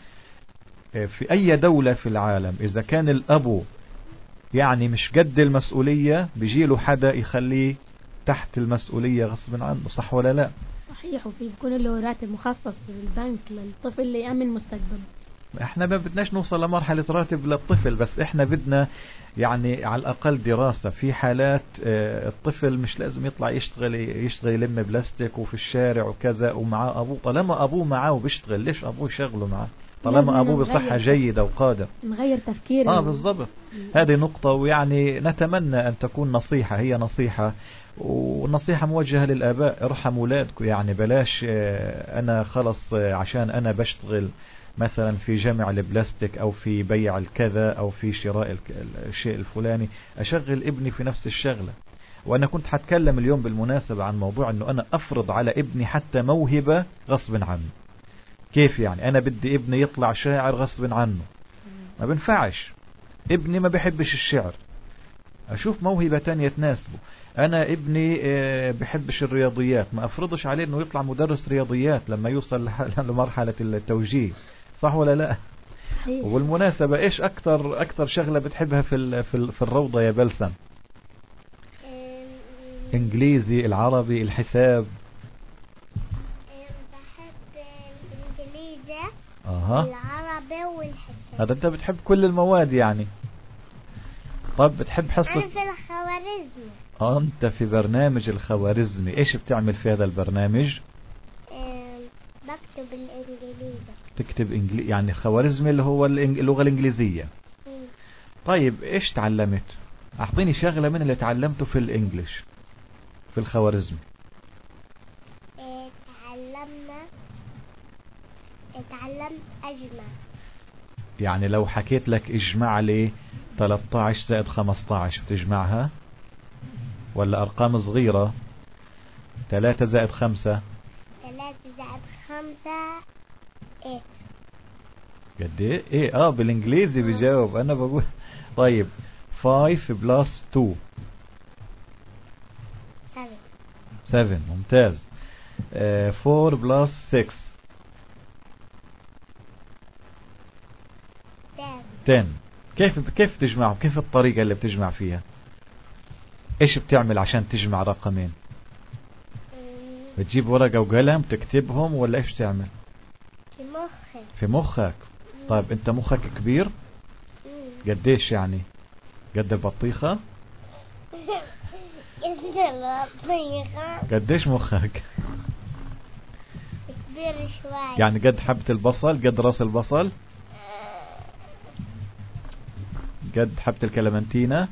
في أي دولة في العالم إذا كان الأب يعني مش قد المسؤولية بيجيله حدا يخليه تحت المسؤولية غصب عنه، صح ولا لا؟ صحيح. وفي بيكون له راتب مخصص في البنك للطفل اللي يأمن مستقبله. احنا ما بدناش نوصل لمرحلة راتب للطفل، بس احنا بدنا يعني على الأقل دراسة في حالات الطفل مش لازم يطلع يشتغل يشتغل يلم بلاستيك وفي الشارع وكذا ومعاه أبوه. طالما أبوه معاه وبيشتغل ليش أبوه يشغله معاه؟ طالما أبوه بصحة جيدة وقادر. نغير تفكير. آه بالضبط. هذه نقطة، ويعني نتمنى أن تكون نصيحة، هي نصيحة والنصيحة موجهة للآباء، ارحموا أولادكم. يعني بلاش أنا خلص عشان أنا بشتغل مثلا في جمع البلاستيك أو في بيع الكذا أو في شراء الشيء الفلاني أشغل ابني في نفس الشغلة. وأنا كنت حتكلم اليوم بالمناسبة عن موضوع أنه أنا أفرض على ابني حتى موهبة غصب عنه. كيف يعني؟ أنا بدي ابني يطلع شاعر غصب عنه، ما بنفعش. ابني ما بحبش الشعر، أشوف موهبة تانية تناسبه. أنا ابني بحبش الرياضيات، ما أفرضش عليه أنه يطلع مدرس رياضيات لما يوصل لمرحلة التوجيه، صح ولا لا؟ والمناسبة إيش أكتر أكتر شغلة بتحبها في في الروضة يا بلسم؟ إنجليزي، العربي، الحساب؟ بحب الإنجليزي أها والعربي والحساب. هذا أنت بتحب كل المواد يعني. طب بتحب حصة؟ أنا في الخوارزمي. آه أنت في برنامج الخوارزمي، إيش بتعمل في هذا البرنامج؟ بكتب الإنجليزي. تكتب إنجليزي يعني الخوارزمي اللي هو اللغة الإنجليزية. مم. طيب إيش تعلمت؟ أعطيني شغلة من اللي تعلمته في الإنجليش في الخوارزمي. تعلمنا تعلمت أجمع. يعني لو حكيت لك اجمع لي ثلاثة عشر زائد خمسة عشر بتجمعها؟ ولا أرقام صغيرة؟ ثلاثة زائد خمسة؟ ثلاثة زائد خمسة إيه. قد إيه؟ إيه آه بالإنجليزي بيجاوب. أنا بقول طيب five plus two seven. seven ممتاز. uh, four plus six ten. كيف كيف تجمعهم؟ كيف الطريقة اللي بتجمع فيها؟ إيش بتعمل عشان تجمع رقمين؟ بتجيب ورقة وقلم تكتبهم ولا إيش تعمل؟ في مخك. في مخك. طيب أنت مخك كبير؟ قديش يعني؟ قد البطيخة؟ قد البطيخة. قديش مخك؟ كبير شوي. يعني قد حبة البصل؟ قد راس البصل؟ قد حبة الكلمنتينة؟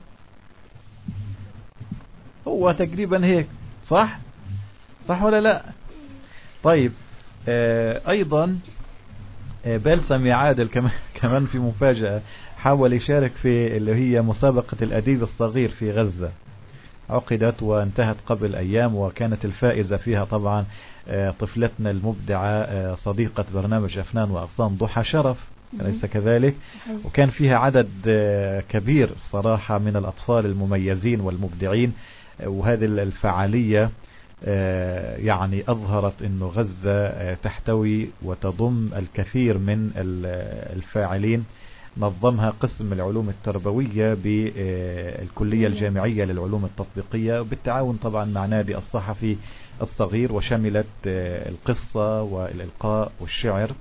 هو تقريبا هيك، صح؟ صح ولا لا؟ طيب آه أيضا آه بلسم يعادل كمان كمان في مفاجأة، حاول يشارك في اللي هي مسابقة الأديب الصغير في غزة، عقدت وانتهت قبل أيام، وكانت الفائزة فيها طبعا آه طفلتنا المبدعة آه صديقة برنامج أفنان وأغصان ضحى شرف، أليس كذلك؟ وكان فيها عدد آه كبير صراحة من الأطفال المميزين والمبدعين، وهذه الفعالية يعني أظهرت أنه غزة تحتوي وتضم الكثير من الفاعلين. نظمها قسم العلوم التربوية بالكلية الجامعية للعلوم التطبيقية بالتعاون طبعا مع نادي الصحفي الصغير، وشملت القصة والإلقاء والشعر.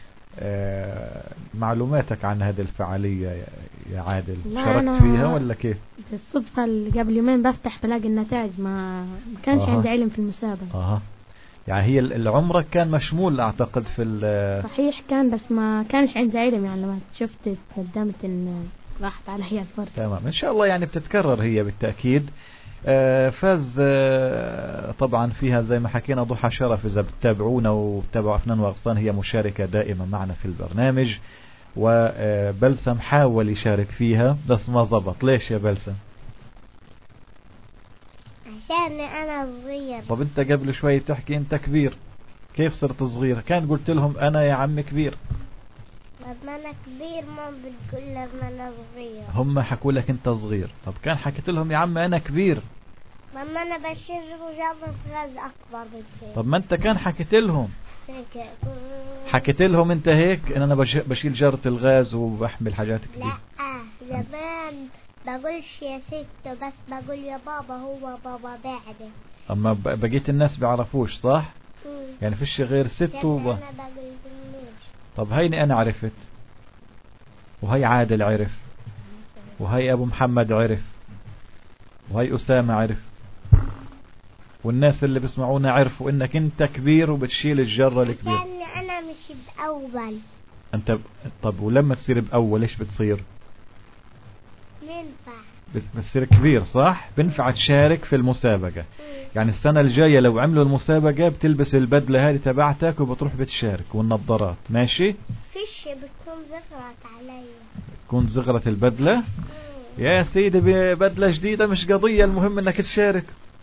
معلوماتك عن هذه الفعالية يا عادل؟ شاركت فيها ولا كيف؟ بالصدفة قبل يومين بفتح بلاقي النتائج، ما ما كانش آه. عندي علم في المسابقة. اه يعني هي العمرك كان مشمول اعتقد في صحيح كان، بس ما كانش عندي علم يعني. لما شفت قدمت ان راحت على هي الفرصة. تمام ان شاء الله يعني بتتكرر هي بالتأكيد. آه فاز آه طبعا فيها زي ما حكينا ضحى شرف. إذا بتتابعونا وبتتابعوا أفنان وأغصان هي مشاركة دائما معنا في البرنامج، وبلسم حاول يشارك فيها بس ما زبط. ليش يا بلسم؟ عشان أنا صغير. طب أنت قبل شوي تحكي أنت كبير، كيف صرت صغير؟ كان قلت لهم أنا يا عم كبير. لما أنا كبير ما بتقول لما أنا صغير. هم حكوا لك أنت صغير. طب كان حكيت لهم يا عم أنا كبير. ماما أنا بشيل جرة غاز أكبر بكثير. طب ما أنت كان حكيت لهم. حكيت لهم أنت هيك إن أنا بشيل جرة الغاز وبحمل حاجات كثير. لا زمان بقولش يا ست، بس بقول يا بابا، هو بابا بعده. أما بقيت الناس بيعرفوش صح؟ مم. يعني فيش غير ست وبا. أنا بقول. طب هيني أنا عرفت. وهي عادل عرف، وهي أبو محمد عرف، وهي أسامة عرف، والناس اللي بيسمعونا عرفوا إنك أنت كبير وبتشيل الجرة الكبير. لأن أنا مش بأول. أنت ب... طب ولما تصير بأول إيش بتصير؟ بنفع. بتصير كبير صح؟ بنفع تشارك في المسابقة. يعني السنة الجاية لو عملوا المسابقة بتلبس البدلة هذه تبعتك وبتروح بتشارك، والنظارات. ماشي؟ فيش بتكون زغرت علي. تكون زغرت البدلة؟ مم. يا سيدي ببدلة جديدة مش قضية، المهم انك تشارك.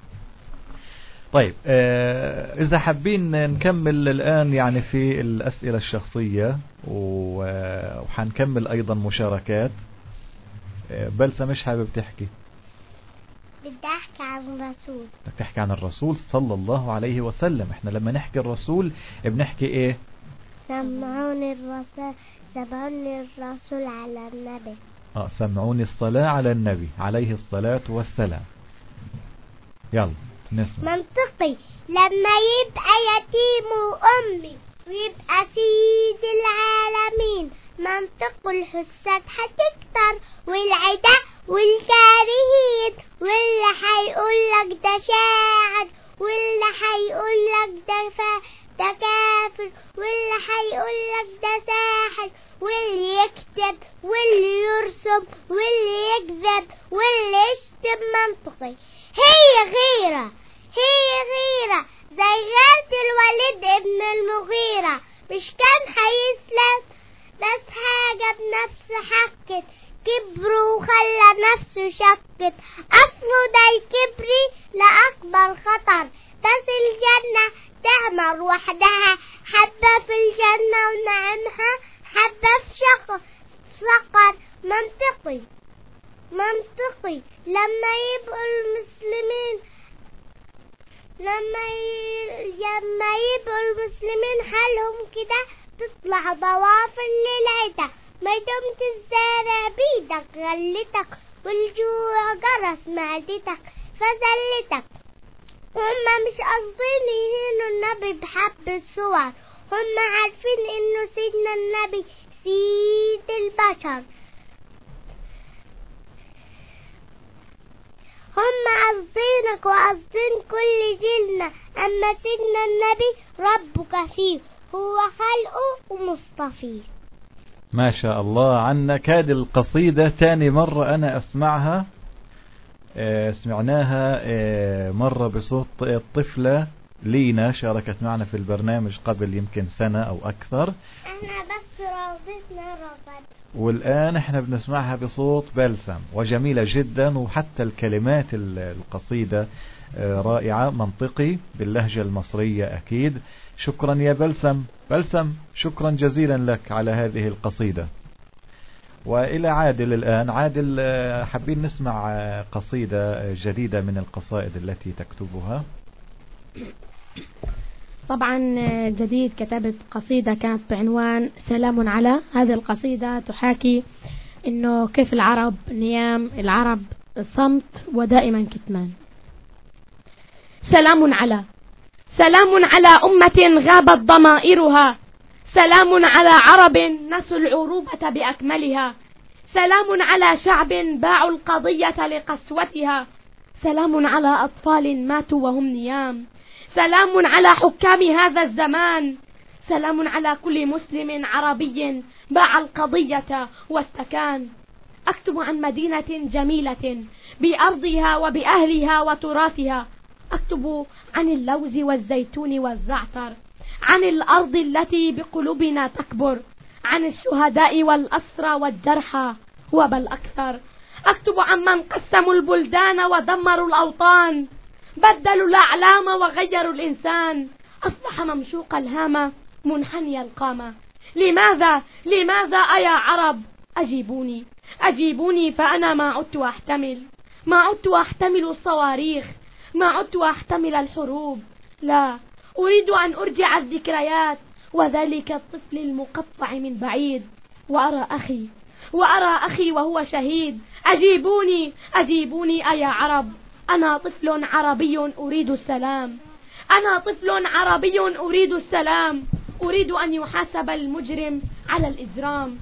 طيب آه اذا حابين نكمل الان يعني في الاسئلة الشخصية وحنكمل ايضا مشاركات. آه بلسة مش حابب تحكي؟ بدي احكي عن الرسول. بدك تحكي عن الرسول صلى الله عليه وسلم. احنا لما نحكي الرسول بنحكي ايه؟ سمعوني الرسول سمعوني الرسول على النبي. اه سمعوني الصلاة على النبي عليه الصلاة والسلام. يلا نسمع. منطقي لما يبقى يتيم وامي ويبقى سيد العالمين، منطق الحساد هتكتر والعداء والكارهين، واللي هيقول لك ده شاعر، واللي هيقول لك ده ده كافر، واللي هيقول لك ده ساحر، واللي يكتب واللي يرسم واللي يكذب واللي يشتم. منطقي هي غيرة هي غيرة زي غيرة الوليد ابن المغيرة، مش كان هيسلم بس حاجة بنفسه حكت، كبر وخلى نفسه شكت، أصله ده الكبري لأكبر خطر، بس الجنة تهمر وحدها، حبة في الجنة ونعمها حبة في شقر سقر. منطقي منطقي لما يبقوا المسلمين لما ي... لما يبقوا المسلمين حالهم كده تطلع ضوافر للعدا، ما دمت الزارع بيدك غلتك والجوع جرس معدتك فزلتك. هما مش قصدين يهينوا النبي بحبة صور، هما عارفين انه سيدنا النبي سيد البشر، هم قصدينك وقصدين كل جيلنا، أما سيدنا النبي ربك فيه هو خلقه ومصطفيه. ما شاء الله عنك. هذه القصيدة تاني مرة أنا أسمعها. اه سمعناها اه مرة بصوت الطفلة لينا، شاركت معنا في البرنامج قبل يمكن سنة أو أكثر. احنا بس راضتنا رغد، والآن احنا بنسمعها بصوت بلسم وجميلة جدا، وحتى الكلمات القصيدة رائعة، منطقي باللهجة المصرية أكيد. شكرا يا بلسم. بلسم شكرا جزيلا لك على هذه القصيدة. وإلى عادل الآن. عادل حابين نسمع قصيدة جديدة من القصائد التي تكتبها. طبعا جديد كتبت قصيدة كانت بعنوان سلام على. هذه القصيدة تحاكي انه كيف العرب نيام، العرب صمت ودائما كتمان. سلام على سلام على أمة غابت ضمائرها، سلام على عرب نسوا العروبة بأكملها، سلام على شعب باعوا القضية لقسوتها، سلام على أطفال ماتوا وهم نيام، سلام على حكام هذا الزمان، سلام على كل مسلم عربي باع القضية واستكان. أكتب عن مدينة جميلة بأرضها وبأهلها وتراثها، أكتب عن اللوز والزيتون والزعتر، عن الأرض التي بقلوبنا تكبر، عن الشهداء والأسرى والجرحى وبل أكثر. أكتب عن من قسموا البلدان ودمروا الأوطان، بدلوا الأعلام وغيروا الإنسان، أصبح ممشوق الهامة منحني القامة. لماذا لماذا أيا عرب؟ أجيبوني أجيبوني فأنا ما عدت أحتمل، ما عدت أحتمل الصواريخ، ما عدت أحتمل الحروب. لا، أريد أن أرجع الذكريات وذلك الطفل المقطع من بعيد، وأرى أخي وأرى أخي وهو شهيد. أجيبوني أجيبوني أيا عرب، أنا طفل عربي أريد السلام، أنا طفل عربي أريد السلام. أريد أن يحاسب المجرم على الإجرام،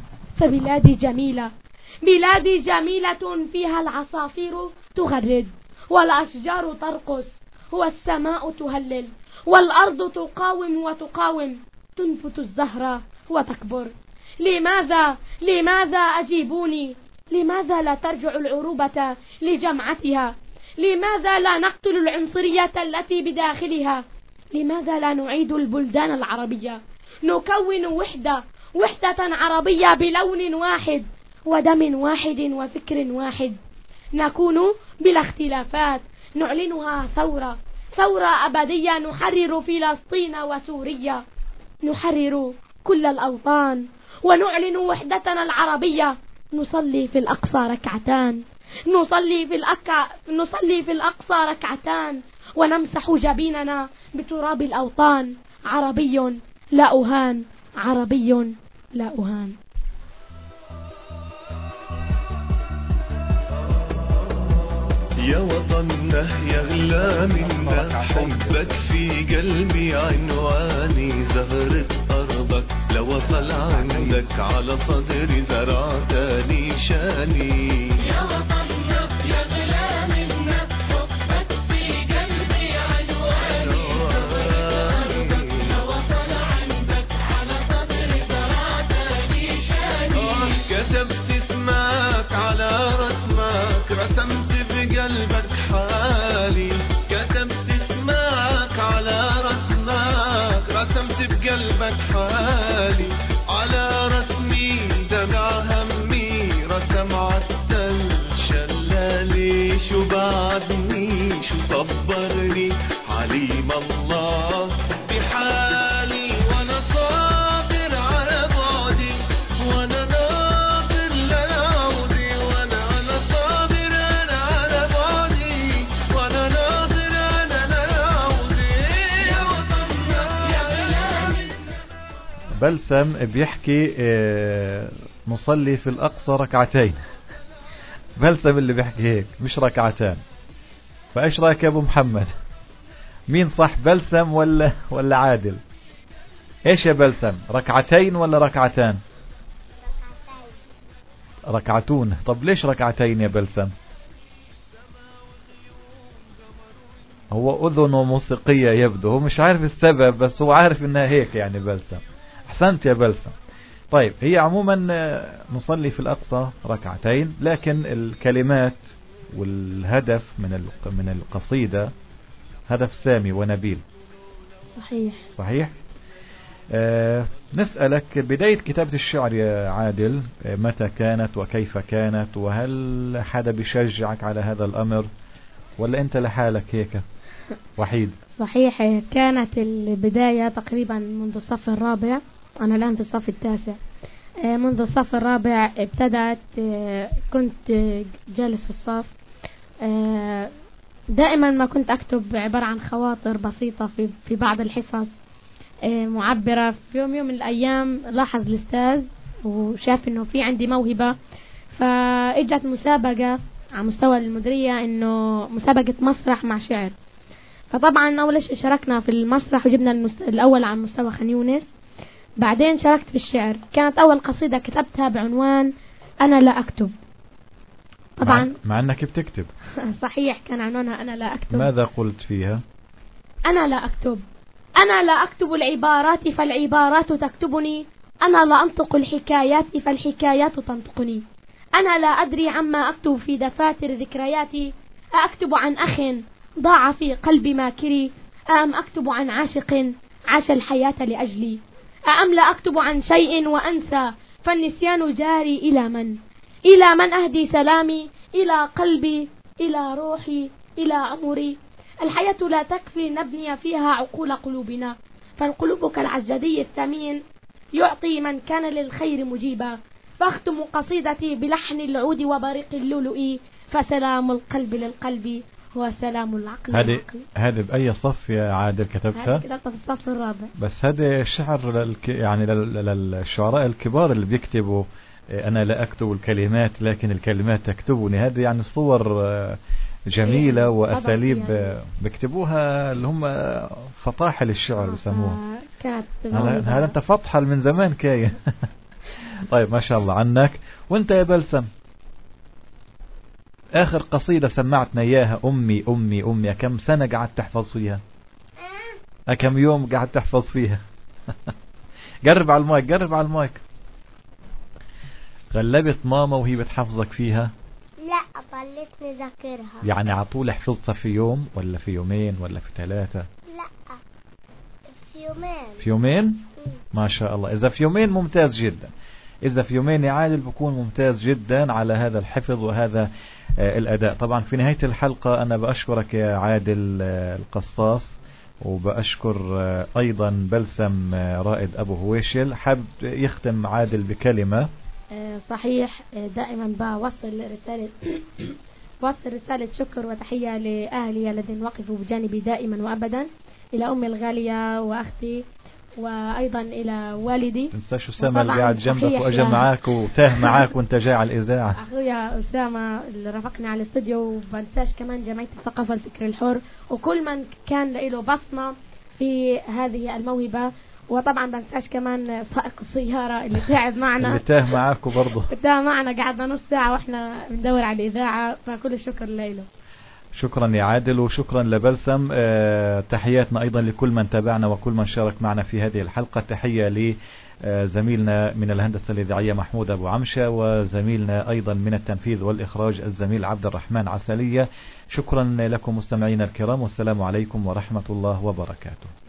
فبلادي جميلة، بلادي جميلة فيها العصافير تغرد والأشجار ترقص والسماء تهلل والأرض تقاوم وتقاوم، تنبت الزهرة وتكبر. لماذا لماذا أجيبوني؟ لماذا لا ترجع العروبة لجمعتها؟ لماذا لا نقتل العنصرية التي بداخلها؟ لماذا لا نعيد البلدان العربية؟ نكون وحدة وحدة عربية بلون واحد ودم واحد وفكر واحد، نكون بلا اختلافات، نعلنها ثورة ثورة أبدية، نحرر فلسطين وسوريا، نحرر كل الأوطان ونعلن وحدتنا العربية. نصلي في الأقصى ركعتان، نصلي في الأكع... نصلي في الأقصى ركعتان ونمسح جبيننا بتراب الأوطان. عربي لا أهان، عربي لا أهان. يا وطننا يغلى منا، حبك في قلبي عنواني، زهرة أرضك لو وصل عندك على صدري زرعتني شاني. يا وطننا يغلى منا، حبك في قلبي عنواني، زهرة أرضك لو وصل عندك على صدري زرعتني شاني. كتبت اسمك على رسمك، رسمت قلبك حالي، كتبت اسمك على رسمك، رسمت بقلبك حالي، على رسمي دمع همي رسم عالتل شلالي. شو بعدني شو صبرني عليم الله بحالي، وانا صابر على بعدي وانا ناظر للعودي، وانا انا صابر انا على بعدي وانا ناظر انا للعودي. يا وطننا يا بلادي. بلسم بيحكي اه نصلي في الأقصى ركعتين. بلسم اللي بيحكي هيك مش ركعتان. فايش رايك يا ابو محمد؟ مين صح، بلسم ولا ولا عادل؟ ايش يا بلسم، ركعتين ولا ركعتان؟ ركعتون. طب ليش ركعتين يا بلسم؟ هو اذنه موسيقية يبدو، هو مش عارف السبب بس هو عارف انها هيك يعني. بلسم احسنت يا بلسم. طيب هي عموما نصلي في الأقصى ركعتين، لكن الكلمات والهدف من من القصيدة هدف سامي ونبيل. صحيح صحيح. آه نسألك بداية كتابة الشعر يا عادل متى كانت وكيف كانت، وهل حدا بيشجعك على هذا الأمر ولا أنت لحالك هيك وحيد؟ صحيح، كانت البداية تقريبا منذ الصف الرابع، أنا الآن في الصف التاسع. منذ الصف الرابع ابتدأت، كنت جالس في الصف، دائما ما كنت أكتب عبارة عن خواطر بسيطة في في بعض الحصص معبرة. في يوم يوم من الأيام لاحظ الأستاذ وشاف إنه في عندي موهبة، فإجت مسابقة على مستوى المديرية، إنه مسابقة مسرح مع شعر. فطبعا أول شيء شاركنا في المسرح وجبنا المست... الأول على مستوى خان يونس. بعدين شاركت في الشعر، كانت أول قصيدة كتبتها بعنوان أنا لا أكتب. طبعا مع, مع أنك بتكتب. صحيح، كان عنوانها أنا لا أكتب. ماذا قلت فيها؟ أنا لا أكتب، أنا لا أكتب العبارات فالعبارات تكتبني، أنا لا أنطق الحكايات فالحكايات تنطقني، أنا لا أدري عما أكتب في دفاتر ذكرياتي، أكتب عن أخ ضاع في قلب ماكري، أم أكتب عن عاشق عاش الحياة لأجلي، أم لا أكتب عن شيء وأنسى فالنسيان جاري إلى من إلى من أهدي سلامي، إلى قلبي، إلى روحي، إلى عمري. الحياة لا تكفي نبني فيها عقول قلوبنا، فالقلوب كالعجدي الثمين يعطي من كان للخير مجيبا. فاختم قصيدتي بلحن العود وبريق اللؤلؤ، فسلام القلب للقلب هو سلام العقل. هذه هذه بأي صف يا عادل كتبتها؟ كتبتها في الصف الرابع. بس هذا الشعر للك يعني للشعراء الكبار اللي بيكتبوا أنا لا أكتب الكلمات لكن الكلمات تكتبني، هذه يعني صور جميلة وأساليب يعني بيكتبوها اللي هم فطاحل الشعر بيسموها. كانت هذا أنت فطحل من زمان كاين. طيب ما شاء الله عنك. وانت يا بلسم اخر قصيدة سمعتنا اياها امي امي امي كم سنة قعدت تحفظ فيها؟ كم يوم قعدت تحفظ فيها؟ قرب على المايك قرب على المايك. غلبت ماما وهي بتحفظك فيها؟ لا ضليتني ذاكرها. يعني عطول حفظتها في يوم ولا في يومين ولا في ثلاثة؟ لا في يومين. في يومين؟ ما شاء الله. إذا في يومين ممتاز جدا. إذا في يومين يا عادل بكون ممتاز جدا على هذا الحفظ وهذا الأداء. طبعا في نهاية الحلقة أنا بأشكرك يا عادل القصاص، وبأشكر أيضا بلسم رائد أبو هويشل. حاب يختم عادل بكلمة. صحيح، دائما بوصل رسالة وصل رسالة شكر وتحية لأهلي الذين وقفوا بجانبي دائما وأبدا، إلى أمي الغالية وأختي، وأيضا إلى والدي. تنساش أسامة اللي قاعد جنبك وأجا معاك وتاه معاك وانت جاي على الإذاعة. أخويا أسامة اللي رافقني على الاستوديو، وبنساش كمان جمعية الثقافة الفكر الحر وكل من كان له بصمة في هذه الموهبة. وطبعا بنساش كمان سائق السيارة اللي تعب معنا اللي تاه معاكم برضه تاه معنا، قعدنا نص ساعة واحنا بندور على الإذاعة، فكل الشكر له. شكرا يا عادل وشكرا لبلسم. أه تحياتنا أيضا لكل من تابعنا وكل من شارك معنا في هذه الحلقة. تحية لزميلنا من الهندسة الإذاعية محمود أبو عمشة، وزميلنا أيضا من التنفيذ والإخراج الزميل عبد الرحمن عسلية. شكرا لكم مستمعينا الكرام، والسلام عليكم ورحمة الله وبركاته.